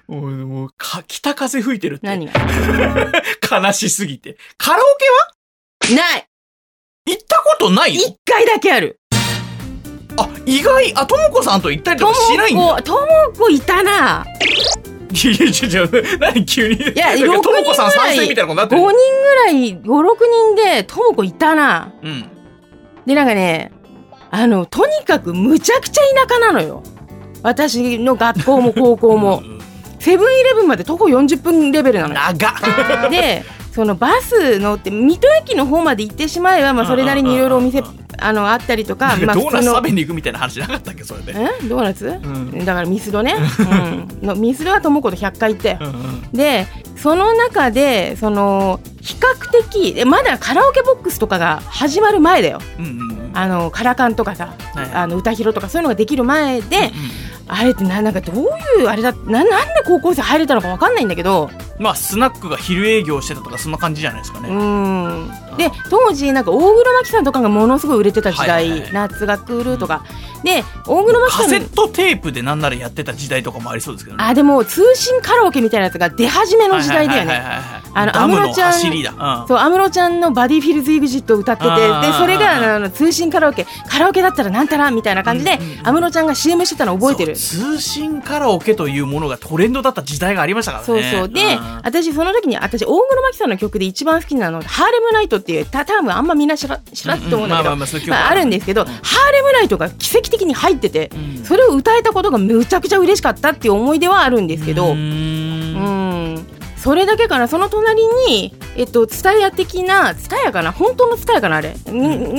もう、もうか、北風吹いてるって。 何が悲しすぎて。カラオケはない行ったことないの？ 一回だけある。 あ、意外、あ、ともこさんと行ったりとかしないんだ。 ともこいたな。 いやいや、ちょ、ちょ、何急に。 いや、 なんかともこさん参ろくにんぐらい、 戦みたいなことになってる。 ごにんぐらい、ご、ろくにんで、ともこいたな。 うん。 で、なんかね、あの、とにかくむちゃくちゃ田舎なのよ。私の学校も高校も。セブンイレブンまで徒歩よんじゅっぷんレベルなのよ。 長っ。 で、そのバス乗って、水戸駅の方まで行ってしまえば、まあ、それなりにいろいろお店、あの、あったりとか、まあ、 ドーナツ食べに行くみたいな話なかったっけ、それで。 えドーナツ、 うん、 だからミスドね。うん。のミスドはともことひゃっかい行って。 うんうん、 で、その中で、その、比較的、まだカラオケボックスとかが始まる前だよ。 うんうん、 あの、カラカンとかさ、はい、あの歌広とかそういうのができる前で、うんうん、あれってな、なんかどういうあれだ、な、なんで高校生入れたのかわかんないんだけど、 まあスナックが昼営業してたとかそんな感じじゃないですかね。 うん。で、当時なんか大黒摩季さんとかがものすごい売れてた時代、はいはいはい、夏が来るとか、うん、で大黒摩季さんカセットテープでなんならやってた時代とかもありそうですけどね。 あ、でも通信カラオケみたいなやつが出始めの時代だよね。あの安室ちゃん、うん、そう安室ちゃんのバディフィルズイグジットを歌ってて、でそれがあの通信カラオケ、カラオケだったらなんたらみたいな感じで安室、うんうん、ちゃんが シーエム してたの覚えてる。 通信カラオケというものがトレンドだった時代がありましたからね。 そうそう。で、うん、私その時に私大黒摩季さんの曲で一番好きなのハーレムナイトっていうた多分あんまみんな知ら知らって思うんだけど、あるんですけど、うん、ハーレムナイトが奇跡的に入ってて、うん、それを歌えたことがむちゃくちゃ嬉しかったっていう思い出はあるんですけど、うーん、うん、それだけかな。その隣にえっとツタヤ的なツタヤかな、本当のツタヤかなあれ、うん、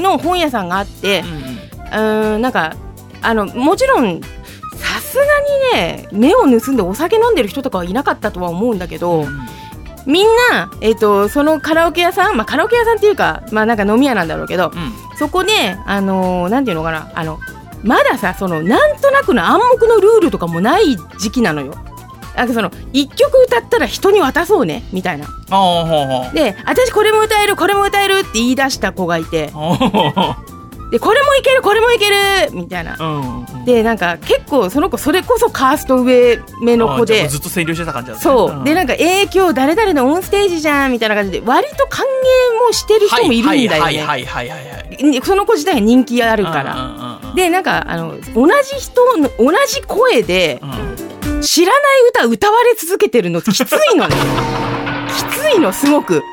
の本屋さんがあって、うん、うーんなんかあのもちろんさすがにね目を盗んでお酒飲んでる人とかはいなかったとは思うんだけど、うん、みんな、えーと、そのカラオケ屋さん、まあ、カラオケ屋さんっていうか、まあ、なんか飲み屋なんだろうけど、うん、そこで、あのー、なんていうのかな、あのまださ、そのなんとなくの暗黙のルールとかもない時期なのよ。なんかそのいっきょく歌ったら人に渡そうねみたいな。で、私これも歌えるこれも歌えるって言い出した子がいて、でこれもいけるこれもいけるみたいな、うんうん、でなんか結構その子それこそカースト上目の子でずっと占領してた感じだった、 ね、そう、うん、でなんかえー、今日誰々のオンステージじゃんみたいな感じで割と歓迎もしてる人もいるんだよね。その子自体が人気あるから、うんうんうんうん、でなんかあの同じ人の同じ声で、うん、知らない歌歌われ続けてるのきついのねきついのすごく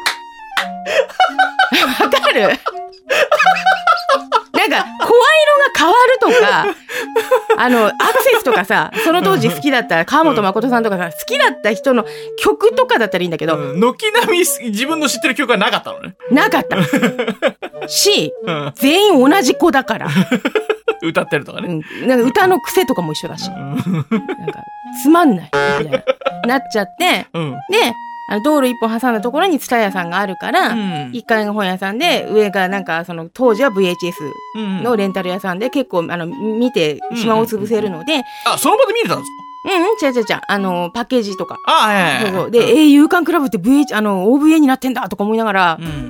わかるなんか声色が変わるとかあのアクセスとかさ、その当時好きだった川本誠さんとかさ、好きだった人の曲とかだったらいいんだけど、 軒並み自分の知ってる曲はなかったのね。 なかったし、うん、全員同じ子だから歌ってるとかね、 うん、なんか歌の癖とかも一緒だし、うん、なんかつまんないみたいななっちゃって、うん、であの道路一本挟んだところにツタヤさんがあるから、うん、いっかいが本屋さんで上がなんかその当時は ブイエイチエス のレンタル屋さんで結構あの見て暇を潰せるので、うんうん、 あその場で見れたんですか？ うんうん違う違う違うあのパッケージとか、 あはいはいはい、 そうそうで、うん、えー、夕刊クラブって ブイエイチ あの オーブイエー になってんだとか思いながら、うん、うん、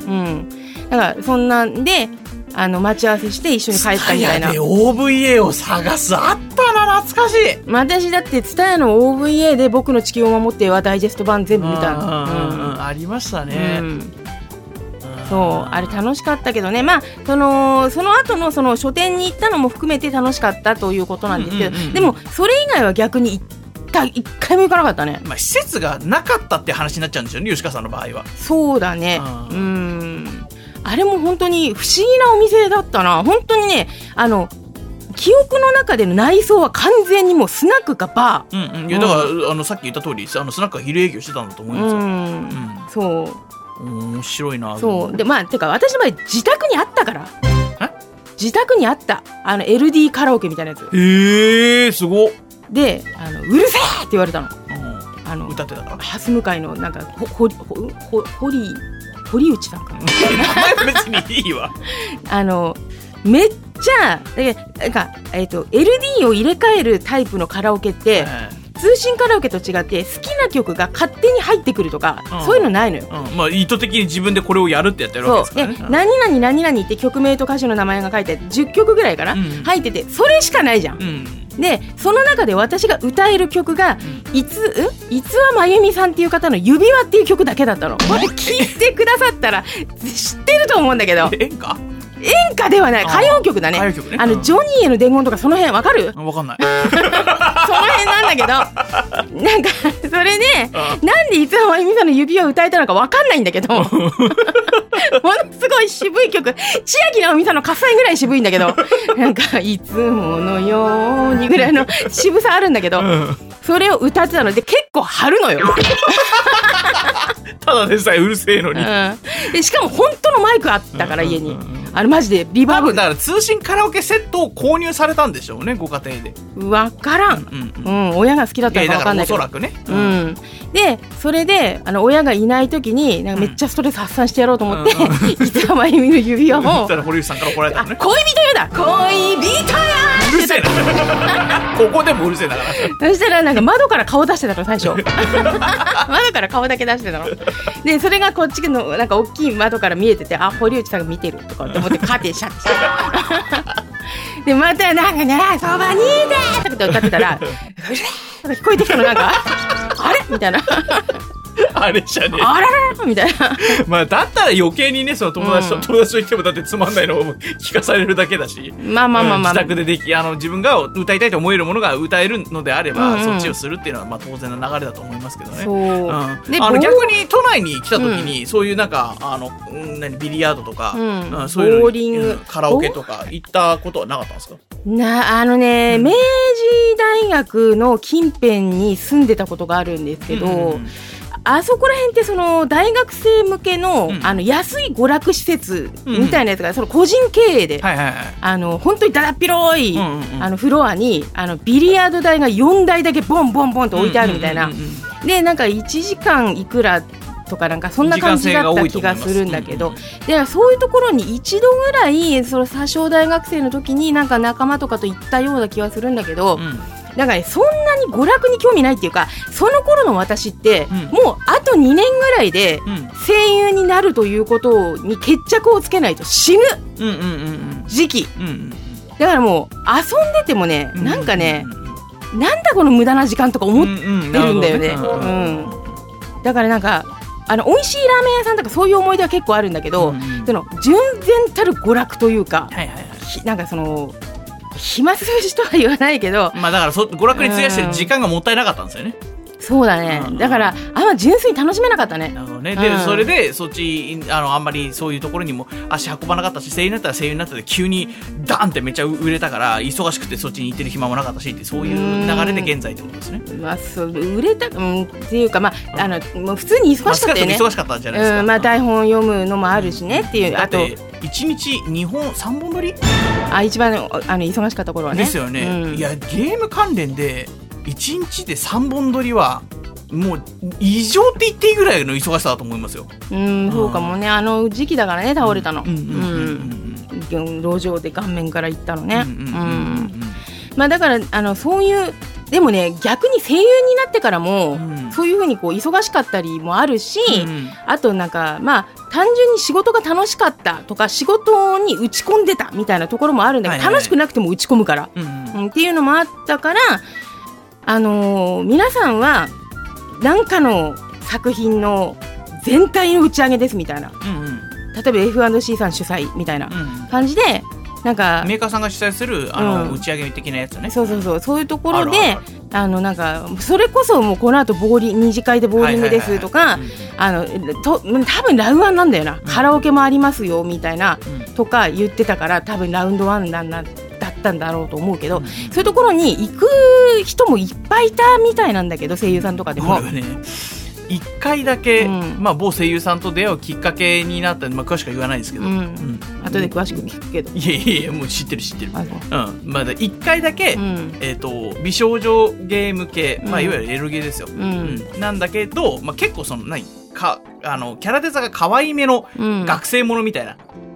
だからそんなんであの待ち合わせして一緒に帰ったみたいな。 ツタヤで オーブイエー を探すあったな、懐かしい。 私だってツタヤの オーブイエー で僕の地球を守ってはダイジェスト版全部見たの、 うんうん、ありましたね、うん、 そうあれ楽しかったけどね、まあそのその後のその書店に行ったのも含めて楽しかったということなんですけど、うんうんうん、でもそれ以外は逆に行った一回も行かなかったね。 まあ施設がなかったって話になっちゃうんですよね、吉川さんの場合は。 そうだね、うん、うんあれも本当に不思議なお店だったな。本当にね、あの記憶の中での内装は完全にもうスナックかバー、 うんうん、いやだから、うん、あのさっき言った通りあのスナックは昼営業してたんだと思いますよ、うんうん、 そう面白いな。 そうでまあてか私の場合自宅にあったから。え自宅にあったあの エルディー カラオケみたいなやつ。 へーすごっ。 であのうるせーって言われたの、うん、あの歌ってたから蓮向かいのなんかほほほほホリ堀内さんかな別にいいわあのめっちゃなんか、えーと、エルディー を入れ替えるタイプのカラオケって、 通信カラオケと違って好きな曲が勝手に入ってくるとか、うん、そういうのないのよ、 うん、まあ意図的に自分でこれをやるってやってるわけですからね。 そうで、何々何々って曲名と歌手の名前が書いてじゅっきょくぐらいかな、うん、入っててそれしかないじゃん、うん、でその中で私が歌える曲が、うん、いついつはまゆみさんっていう方の指輪っていう曲だけだったの。これ聞いてくださったら知ってると思うんだけど。 演歌演歌ではない、歌謡曲だね。歌謡曲ね。あのジョニーへの伝言とかその辺わかる？ わかんない。 その辺なんだけど、なんかそれで、なんでいつはまゆみさんの指輪を歌えたのかわかんないんだけど、ものすごい渋い曲、千秋直美さんの喝采ぐらい渋いんだけど、なんかいつものようにぐらいの渋さあるんだけど、それを歌ってたので結構張るのよ。 ただでさえうるせえのに、 うん、でしかも本当のマイクあったから家に、あれマジでリバーブ。 多分だから通信カラオケセットを購入されたんでしょうね、ご家庭で。 分からん、うんうんうん、親が好きだったのか分かんないけど、 おそらくね、 うん、でそれであの親がいない時になんかめっちゃストレス発散してやろうと思って、うん、いつはまゆみの指輪をそしたら堀内さんから怒られたのね。 恋人よだ、恋人ようるせえなここでもうるせえだからそしたらなんか窓から顔出してたの最初窓から顔だけ出してたので、それがこっちのなんか大きい窓から見えてて、あ、堀内さんが見てるとかって思ってカーテンシャッてしてでまたなんかね、そばにいてとかって歌ってたらなんか聞こえてきたの、なんかあれみたいなあれじゃねえ、 あらららみたいなまあだったら余計にね、その友達と、うん、友達と言ってもだってつまんないのを聞かされるだけだし、 まあまあまあまあ、 うん、自宅でできあの自分が歌いたいと思えるものが歌えるのであれば、うんうん、そっちをするっていうのはまあ当然な流れだと思いますけどね。そう、うん、であの逆に都内に来た時に、うん、そういうなんかあの何ビリヤードとか、うんうん、そういうのボーリング、うん、 カラオケとか行ったことはなかったんですか？ なあのね、うん、明治大学の近辺に住んでたことがあるんですけど、うんうんうん、あそこら辺ってその大学生向け の,、うん、あの安い娯楽施設みたいなやつが、うん、その個人経営で、はいはいはい、あの本当にだだっ広い、うんうんうん、あのフロアにあのビリヤード台がよんだいだけボンボンボンと置いてあるみたいな、うんうんうんうん、でなんかいちじかんいくらとかなんかそんな感じだった気がするんだけど、でそういうところに一度ぐらいその多少大学生の時になんか仲間とかと行ったような気がするんだけど、うん、だからね、そんなに娯楽に興味ないっていうか、その頃の私って、うん、もうあとにねんぐらいで声優になるということに決着をつけないと死ぬ時期、うんうんうん、だからもう遊んでてもね、うんうんうん、なんかね、なんだこの無駄な時間とか思ってるんだよね、うんうんうん、だからなんかあの美味しいラーメン屋さんとかそういう思い出は結構あるんだけど、うんうん、その純然たる娯楽というか、はいはいはい、なんかその暇つぶしとは言わないけど、 まあだからそ娯楽に費やしてる時間がもったいなかったんですよね。 そうだね、うん、だからあんま純粋に楽しめなかったね。 なるほどね。で、うん、それでそっち あのあんまりそういうところにも足運ばなかったし、声優になったら声優になったで急にダンってめっちゃ売れたから忙しくてそっちに行ってる暇もなかったしって、そういう流れで現在ってことですね。 まあそう売れた、うん、っていうかまああのもう普通に忙しかったよね。 忙しかったんじゃないですか。 うん、まあ台本読むのもあるしねっていう、あといちにちにほんさんぼん撮り、 あ一番あの忙しかった頃はね。 ですよね、うん、いやゲーム関連でいちにちでさんぼん撮りはもう異常って言っていいぐらいの忙しさだと思いますよ。 うん、そうかもね。あの時期だからね、倒れたの。路上で顔面から行ったのね。まあだからあのそういう、でもね逆に声優になってからも、うん、そういう風にこう忙しかったりもあるし、うん、あとなんかまあ単純に仕事が楽しかったとか仕事に打ち込んでたみたいなところもあるんだけど、はいはいはい、楽しくなくても打ち込むから、うんうん、っていうのもあったから、あのー、皆さんはなんかの作品の全体の打ち上げですみたいな、うんうん、例えば エフアンドシー さん主催みたいな感じで、なんかメーカーさんが主催するあの、うん、打ち上げ的なやつね。 そうそうそう、そういうところであのなんかそれこそもうこの後ボーリ二次会でボーリングですとか、あのと多分ラウワンなんだよな、うん、カラオケもありますよみたいな、うん、とか言ってたから多分ラウンドワンなんだだったんだろうと思うけど、うん、そういうところに行く人もいっぱいいたみたいなんだけど、声優さんとかでも。 いっかいだけ、うんまあ、某声優さんと出会うきっかけになった、まあ、詳しくは言わないですけど、うんうん、 後で詳しく聞くけど、 いやいやいやもう知ってる知ってる、うんまあ、いっかいだけ、うんえー、と美少女ゲーム系、まあ、いわゆるエロゲーですよ、うんうん、なんだけど、まあ、結構その何かあのキャラデザが可愛いめの学生ものみたいな、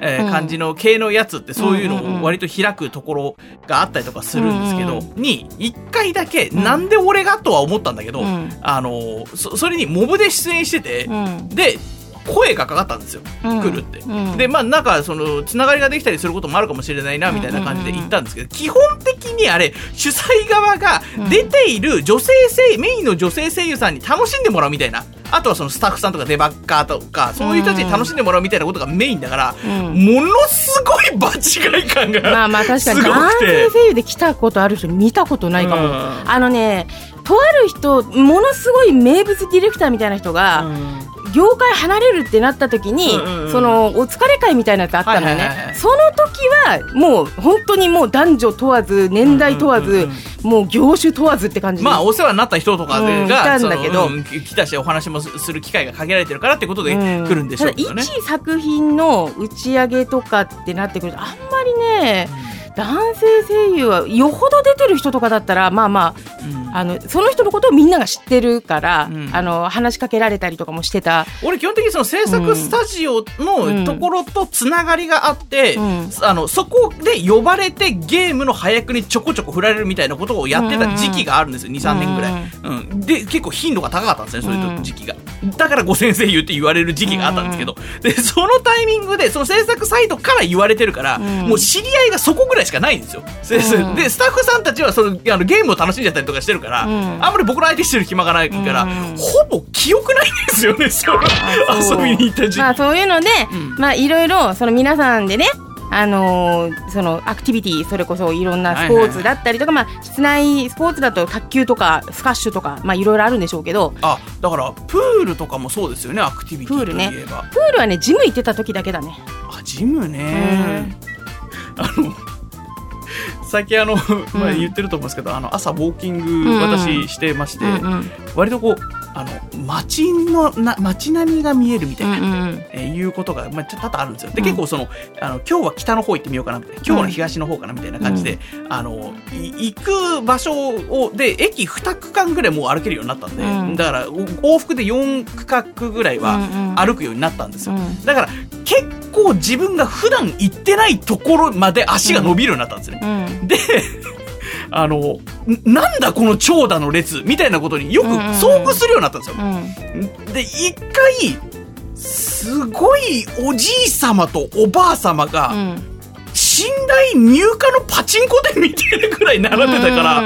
えー、感じの系のやつってそういうのを割と開くところがあったりとかするんですけど、うんうん、に一回だけ、うん、なんで俺がとは思ったんだけど、うん、あの そ, それにモブで出演してて、うん、で声がかかったんですよ、うん、来るって、うん、でまあなんかそのつながりができたりすることもあるかもしれないなみたいな感じで言ったんですけど、基本的にあれ主催側が出ている女性声、うん、メインの女性声優さんに楽しんでもらうみたいな、あとはそのスタッフさんとかデバッカーとかそういう人たちに楽しんでもらうみたいなことがメインだから、うん、ものすごい場違い感がまあまあ確かに男性声優で来たことある人見たことないかも、うん、あのねとある人ものすごい名物ディレクターみたいな人が、うん業界離れるってなった時に、うんうんうん、そのお疲れ会みたいなやつあったのよね、はいはいはい、その時はもう本当にもう男女問わず年代問わず、うんうんうんうん、もう業種問わずって感じで、 まあお世話になった人とかが、うん、いたんだけど、 うん、来たしお話もする機会が限られてるからってことで来るんでしょうけどね、 うん、ただ一作品の打ち上げとかってなってくるとあんまりね、うん、男性声優はよほど出てる人とかだったらまあまあ、うん、あのその人のことをみんなが知ってるから、うん、あの話しかけられたりとかもしてた。 俺基本的にその制作スタジオのところとつながりがあって、うん、あのそこで呼ばれてゲームの配役にちょこちょこ振られるみたいなことをやってた時期があるんですよ、にさんねんぐらい、うんうん、で結構頻度が高かったんですね、そういう時期が。だからご先生言うって言われる時期があったんですけど、でそのタイミングでその制作サイドから言われてるから、うん、もう知り合いがそこぐらいしかないんですよ。でスタッフさんたちはそのあのゲームを楽しんじゃったりとかしてるから、うん、あんまり僕の相手してる暇がないから、うん、ほぼ記憶ないんですよね、その遊びに行った時期、 まあ、そういうので、うん、まあいろいろその皆さんでね、あのー、そのアクティビティ、それこそいろんなスポーツだったりとか、はいはいはい、まあ、室内スポーツだと卓球とかスカッシュとか、まあ、いろいろあるんでしょうけど、 あ、だからプールとかもそうですよね、アクティビティといえば。プールね、 プールはねジム行ってた時だけだね。 あ、ジムね、あの最近あの、まあ、言ってると思うんですけど、うん、あの朝ウォーキング私してまして、うんうん、割とこうあの街のな街並みが見えるみたいな、うんうん、えー、いうことが、まあ、ちょっと多々あるんですよ。で、結構そのあの今日は北の方行ってみようかなみたいな、今日は東の方かなみたいな感じで、うん、あの行く場所をで駅に区間ぐらいもう歩けるようになったんで、うん、だから往復でよん区画ぐらいは歩くようになったんですよ、うんうん、だから結構自分が普段行ってないところまで足が伸びるようになったんですね、うん、であのなんだこの長蛇の列みたいなことによく遭遇するようになったんですよ、うんうん、で一回すごいおじいさまとおばあさまが、うん、寝台入荷のパチンコ店みたいなくらい並んでたから、うん、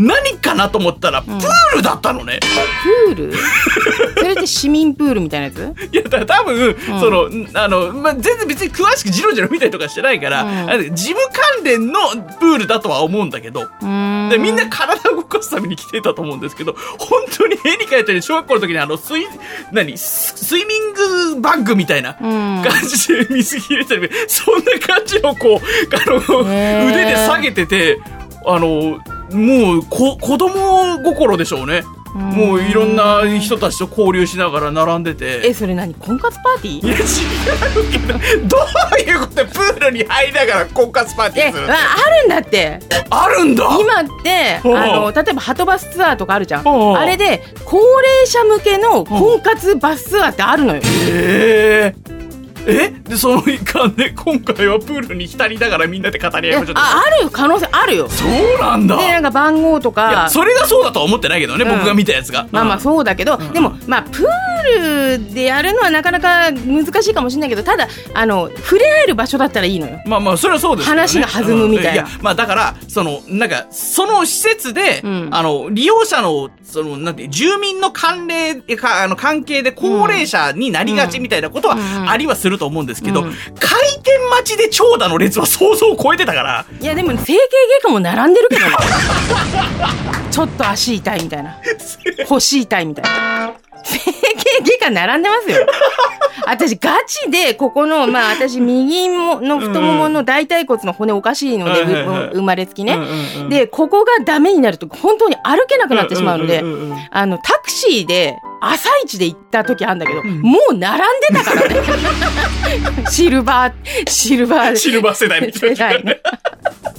何かなと思ったらプールだったのね、 うん、プールそれって市民プールみたいなやつ？ いや、だ多分、うん、そのあの、まあ、全然別に詳しくジロジロ見たりとかしてないから、うん、事務関連のプールだとは思うんだけど、でみんな体を動かすために来てたと思うんですけど、本当に絵に描いたように小学校の時にあのスイ何スイミングバッグみたいな感じで水着入れたり、そんな感じのこうあの腕で下げてて、あのもうこ子供心でしょうね。もういろんな人たちと交流しながら並んでて。 え、それ何、婚活パーティー？ いや違うけど、どういうことでプールに入りながら婚活パーティーするの？ え、あるんだって。 あるんだ。 今ってあの例えばハトバスツアーとかあるじゃん。あれで高齢者向けの婚活バスツアーってあるのよ。 へー。えでその一環で今回はプールに浸りながらみんなで語り合いましょう。 あ、ある可能性あるよ。 そうなんだ。 でなんか番号とか、いやそれがそうだとは思ってないけどね、うん、僕が見たやつが。 まあまあそうだけど、うん、でもまあプールでやるのはなかなか難しいかもしれないけど、ただあの触れ合える場所だったらいいのよ。 まあまあそれはそうですよね。 話が弾むみたいな、うん、いやまあだからそのなんかその施設で、うん、あの利用者のそのなんて住民の関連かあの関係で高齢者になりがちみたいなことはありはすると思うんですけど、うんうん、回転待ちで長蛇の列は想像を超えてたから。 いやでも整形外科も並んでるけどねちょっと足痛いみたいな、腰痛いみたいな整形外科並んでますよ私ガチでここのまあ私右の太ももの大腿骨の骨おかしいので、うん、生まれつきね、うんうん、でここがダメになると本当に歩けなくなってしまうので、あのタクシーで朝一で行った時あるんだけど、うん、もう並んでたからねシルバーシルバーシルバー世代みたいな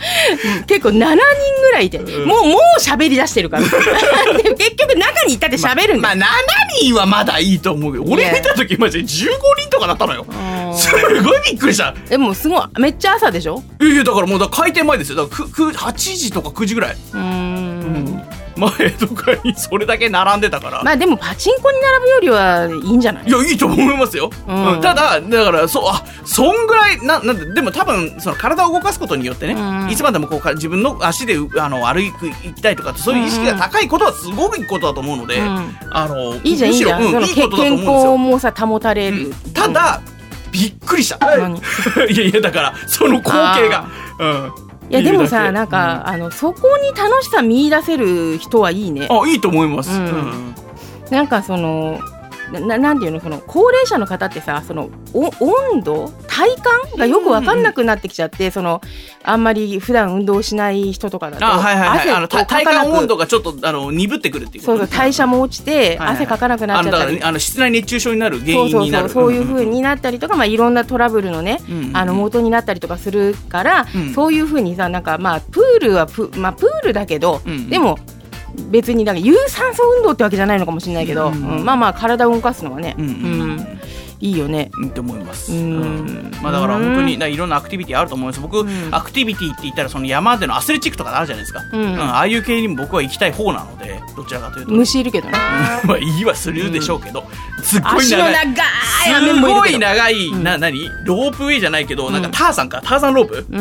結構ななにんぐらいいて、うん、もうもう喋り出してるからで結局中にいたって喋るんだよ、 ま、まあななにんはまだいいと思うけど、俺見た時マジでじゅうごにんとかだったのよ。すごいびっくりした。 でもすごいめっちゃ朝でしょ。 いやだからもうだ開店前ですよ。だからはちじとかくじぐらい。うーん、うん前とかにそれだけ並んでたから。 まあでもパチンコに並ぶよりはいいんじゃない。 いやいいと思いますよ、うんうん、ただだからそうあそんぐらいななんででも多分その体を動かすことによってね、うん、いつまでもこう自分の足であの歩く行きたいとかそういう意識が高いことはすごくいいことだと思うので、うん、あのいいじゃんいいじゃん、うん、いいことだと思うんですよ。健康もさ保たれる、 うん、ただ、うん、びっくりした。何いやいやだからその光景がうんいやでもさなんか、うん、あのそこに楽しさ見出せる人はいいね。 あいいと思います、うんうん、 なんかその な, なんていうのその高齢者の方ってさそのお温度体感がよく分かんなくなってきちゃって、うんうん、そのあんまり普段運動しない人とかだと、 はいはいはい、汗あの体感温度がちょっとあの鈍ってくるっていうこと、ね、 そうそう代謝も落ちて汗かかなくなっちゃったり、はいはい、 あのあの室内熱中症になる原因になるそうそうそうそういう風になったりとか、まあ、いろんなトラブルのね、うんうん、あの元になったりとかするから、うん、そういう風にさなんかまあプールはプ、まあ、プールだけど、うんうん、でも別になんか有酸素運動ってわけじゃないのかもしれないけど、うんうんうん、まあまあ体を動かすのはね、うんうんうんいいよねって思います。うん、まあだから本当にいろんなアクティビティあると思います。僕、うん、アクティビティって言ったらその山でのアスレチックとかあるじゃないですか。うんうん、ああいう系にも僕は行きたい方なのでどちらかというと虫いるけどね。 まあいいはするでしょうけど、うん、すっごい長い足の長いすごい長い、うん、な何ロープウェイじゃないけど、うん、なんかターザンかターザンロープ、うん、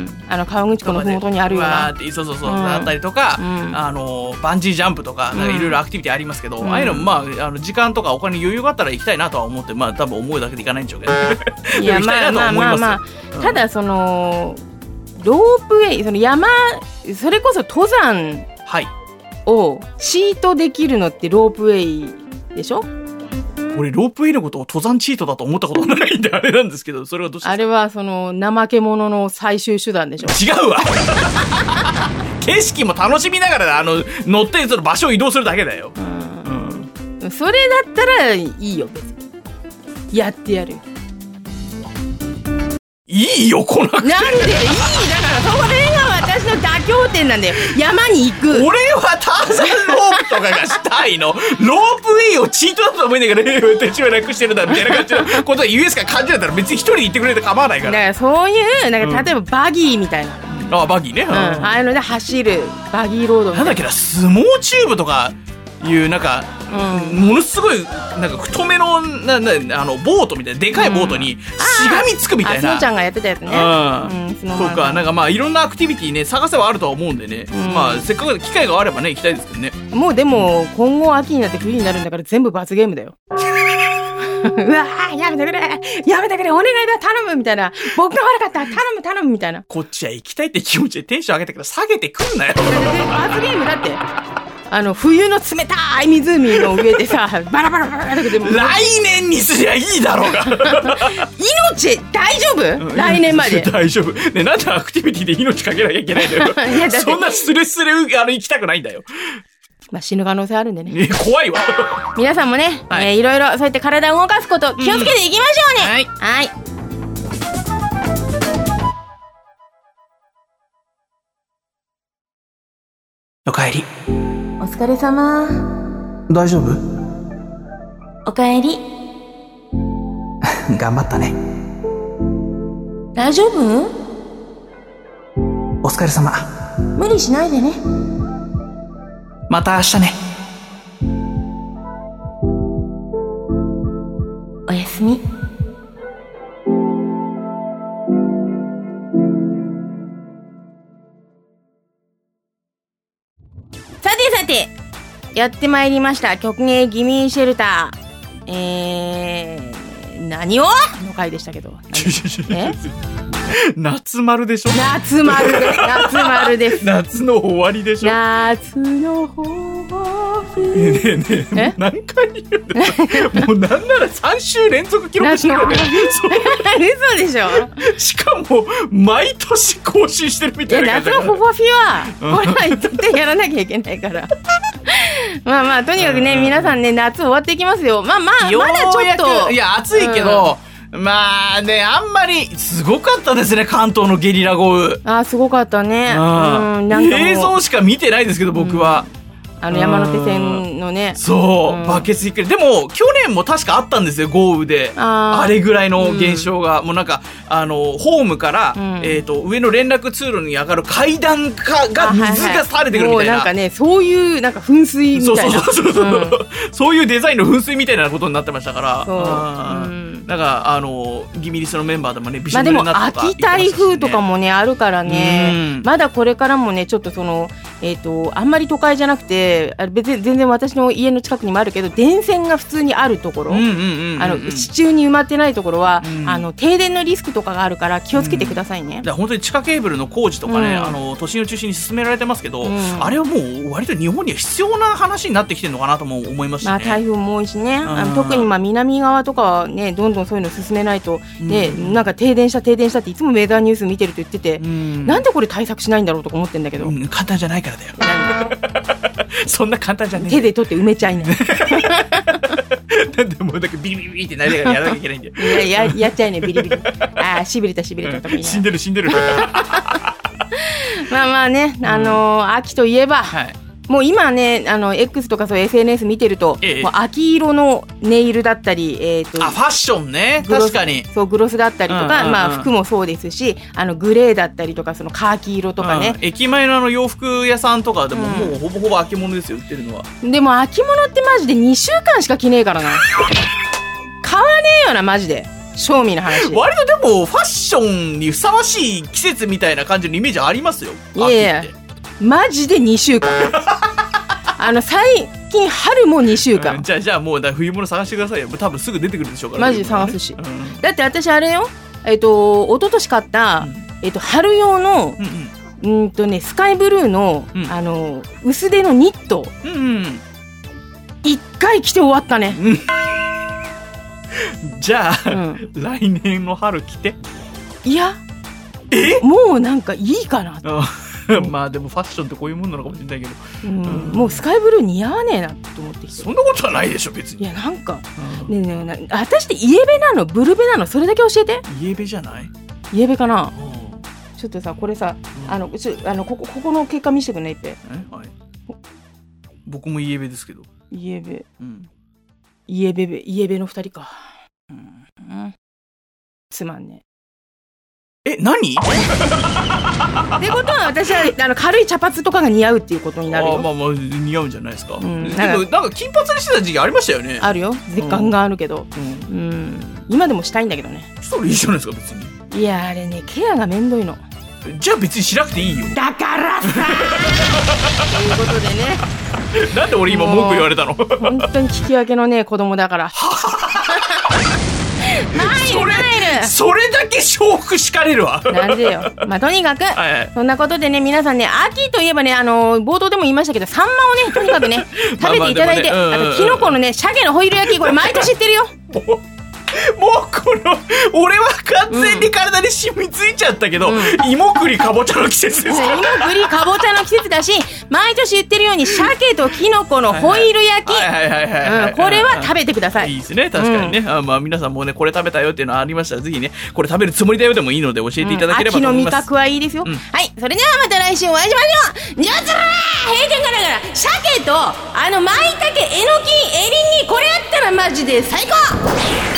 あの河口湖のふもとにあるようなそうそうそう、うん、だったりとか、うん、あのバンジージャンプとかいろいろアクティビティありますけど、うん、ああいうのもまああの時間とかお金余裕があったら行きたいなとは思ってまあ多分思うだけで行かないんでしょうけどいやまあまあまあまあ、うん、ただそのロープウェイその山それこそ登山をチートできるのってロープウェイでしょ。 俺ロープウェイのことを登山チートだと思ったことないんであれなんですけどそれはどうしてあれはその怠け者の最終手段でしょ。 違うわ景色も楽しみながらあの乗ってその場所を移動するだけだよ、 うんうん、それだったらいいよ別にやってやる。 いいよ来なくて。 なんでいいだからそこでが私の妥協点なんだよ。山に行く。 俺はターザンロープとかがしたいの。ロープウェイをチートだと思うんだけど手帳なくしてるんだみたいな感じのことが言うしか感じだったら別に一人で行ってくれて構わないから。 だからそういうなんか例えばバギーみたいな、 うん、あバギーね、うん、 ああいうので走るバギーロードみたいな。 なんだっけな相撲チューブとかいうなんか、うん、ものすごいなんか太めのななあのボートみたいなでかいボートにしがみつくみたいな、 ああスノちゃんがやってたやつね、 うんうん、とかなんかまあいろんなアクティビティね探せばあるとは思うんでね、うん、まあせっかく機会があればね行きたいですけどね。 もうでも今後秋になって冬になるんだから全部罰ゲームだようわーやめてくれやめてくれお願いだ頼むみたいな僕が悪かった頼む頼むみたいな。 こっちは行きたいって気持ちでテンション上げてから下げてくんなよ罰ゲームだってあの冬の冷たい湖の上でさバラバラバラってでも来年にすりゃいいだろうが命大丈夫、うん、来年まで大丈夫、ね、なんでアクティビティで命かけなきゃいけないんだよいやだそんなスレスレあの行きたくないんだよ。 まあ、死ぬ可能性あるんでね。 怖いわ皆さんもね、はいえー、いろいろそうやって体を動かすこと気をつけていきましょうね、うん、はい、はいおかえり。 お疲れ様。 大丈夫？ おかえり頑張ったね。 大丈夫？ お疲れ様。 無理しないでね。 また明日ね。 おやすみ。さてさてやってまいりました曲芸ギミーシェルターえー何をの回でしたけどえ夏丸でしょ。 夏丸で夏丸です夏の終わりでしょ。 夏の終わりねえねえねえ何回言うのもうなんならさん週連続記録してるよね嘘でしょ。 しかも毎年更新してるみたいな。 夏のフォフォフィはこれは絶対やらなきゃいけないからまあまあとにかくね皆さんね夏終わっていきますよ。まあまあまだちょっといや暑いけど、うんまあね、あんまりすごかったですね、関東のゲリラ豪雨。 あーすごかったね。 うん、なんか映像しか見てないですけど僕は、うんあの山手線のね、 そう、 うん、 バケツひっくり。でも去年も確かあったんですよ、豪雨で。 あ, あれぐらいの現象が、うん、もうなんかあのホームから、うん、えー、と上の連絡通路に上がる階段かが水が垂れてくるみたいな、もうなんかね、そういうなんか噴水みたいな、 そうそうそうそう、うん、そういうデザインの噴水みたいなことになってましたから。そう、うん、だからあのギミリスのメンバーでもね、びしょ濡れになったとか、 まあ、でも秋台風とかもねあるからね、うん、まだこれからもねちょっとその、えー、とあんまり都会じゃなくて、別に全然私の家の近くにもあるけど、電線が普通にあるところ、地中に埋まってないところは、うん、あの停電のリスクとかがあるから気をつけてくださいね。 うん、本当に地下ケーブルの工事とかね、うん、あの都心を中心に進められてますけど、うん、あれはもう割と日本には必要な話になってきてるのかなとも思いますしね。 まあ、台風も多いしね、あの特にまあ南側とかはね、どんどんそういうの進めないと、ね、うん、なんか停電した停電したっていつもウェザーニュース見てると言ってて、うん、なんでこれ対策しないんだろうとか思ってんだけど、 うん、簡単じゃないからだよ。そんな簡単じゃねえ。 手で取って埋めちゃいない。 なんでもうだけビリビリビリってなりながらやらなきゃいけないんだよ。 いや、や、やっちゃいね、ビリビリ。ああ、しびれたしびれたとか言いながら。 死んでる死んでる。 まあまあね、あのー、秋といえば、はい、もう今ね、あの X とかそう エスエヌエス 見てると、ええ、もう秋色のネイルだったり、えー、とあファッションね、確かにそうグロスだったりとか、うんうんうん、まあ、服もそうですし、あのグレーだったりとか、そのカーキ色とかね、 うん、駅前のあの洋服屋さんとかでも、うん、もうほぼほぼ秋物ですよ、売ってるのは。 でも秋物ってマジでにしゅうかんしか着ねえからな。買わねえよなマジで、正味の話。 割とでもファッションにふさわしい季節みたいな感じのイメージありますよ。 いやいや、マジでにしゅうかん。あの最近春もにしゅうかん、 うん、じゃあじゃあもうだ冬物探してくださいよ。多分すぐ出てくるでしょうから、 マジで探すし、ね、うん、だって私あれよ、えっ、ー、と一昨年買った、うん、えっ、ー、と春用の、うんうん、うんとねスカイブルーの、うん、あの薄手のニット、うんうん、いっかい着て終わったね。うん、 じゃあ、うん、来年の春着て。 いやえもうなんかいいかなと。 まあでもファッションってこういうもんなのかもしれないけど、 うんうん、もうスカイブルー似合わねえなと思ってきて。 そんなことはないでしょ別に。 いやなんか、うん、ねえねえ、私ってイエベなのブルベなの、それだけ教えて。 イエベじゃない？ イエベかな、うん、ちょっとさこれさ、うん、あのちょあのここここの結果見せてくんないって。え、はい、 僕もイエベですけど。 イエベ、うん、イエベベイエベの二人か、うんうん、つまんねえ。 え、何？ってことは私はあの軽い茶髪とかが似合うっていうことになるよ。 あ、まあまあ似合うんじゃないですか。うん、なんかなんか金髪にしてた時期ありましたよね。 あるよ、絶感があるけど、うん、うん、今でもしたいんだけどね。 したらいいじゃないですか別に。 いやあれねケアがめんどいの。 じゃあ別にしなくていいよ。 だからさ。ということでね。なんで俺今文句言われたの？ 本当に聞き分けのね子供だから。 それ, それだけ重複しかれるわ。 なんでよ。まあとにかく、はいはい、そんなことでね皆さんね、秋といえばね、あの冒頭でも言いましたけど、サンマをねとにかくね食べていただいて、まあまあ、ね、うんうん、あとキノコのね鮭のホイル焼き、これ毎年知ってるよ。 もうこの俺は完全に体に染みついちゃったけど、うん、芋栗かぼちゃの季節ですか。 芋栗かぼちゃの季節だし、毎年言ってるように鮭とキノコのホイル焼き、これは食べてください。 いいですね、確かにね、うん、あ、まあ、皆さんもねこれ食べたよっていうのありましたら、ぜひねこれ食べるつもりだよでもいいので教えていただければと思います。 秋の味覚はいいですよ、うん、はい。それではまた来週お会いしましょう。じゃあつらー閉店ガラガラ、鮭とあの舞茸、えのき、エリンギ、これあったらマジで最高。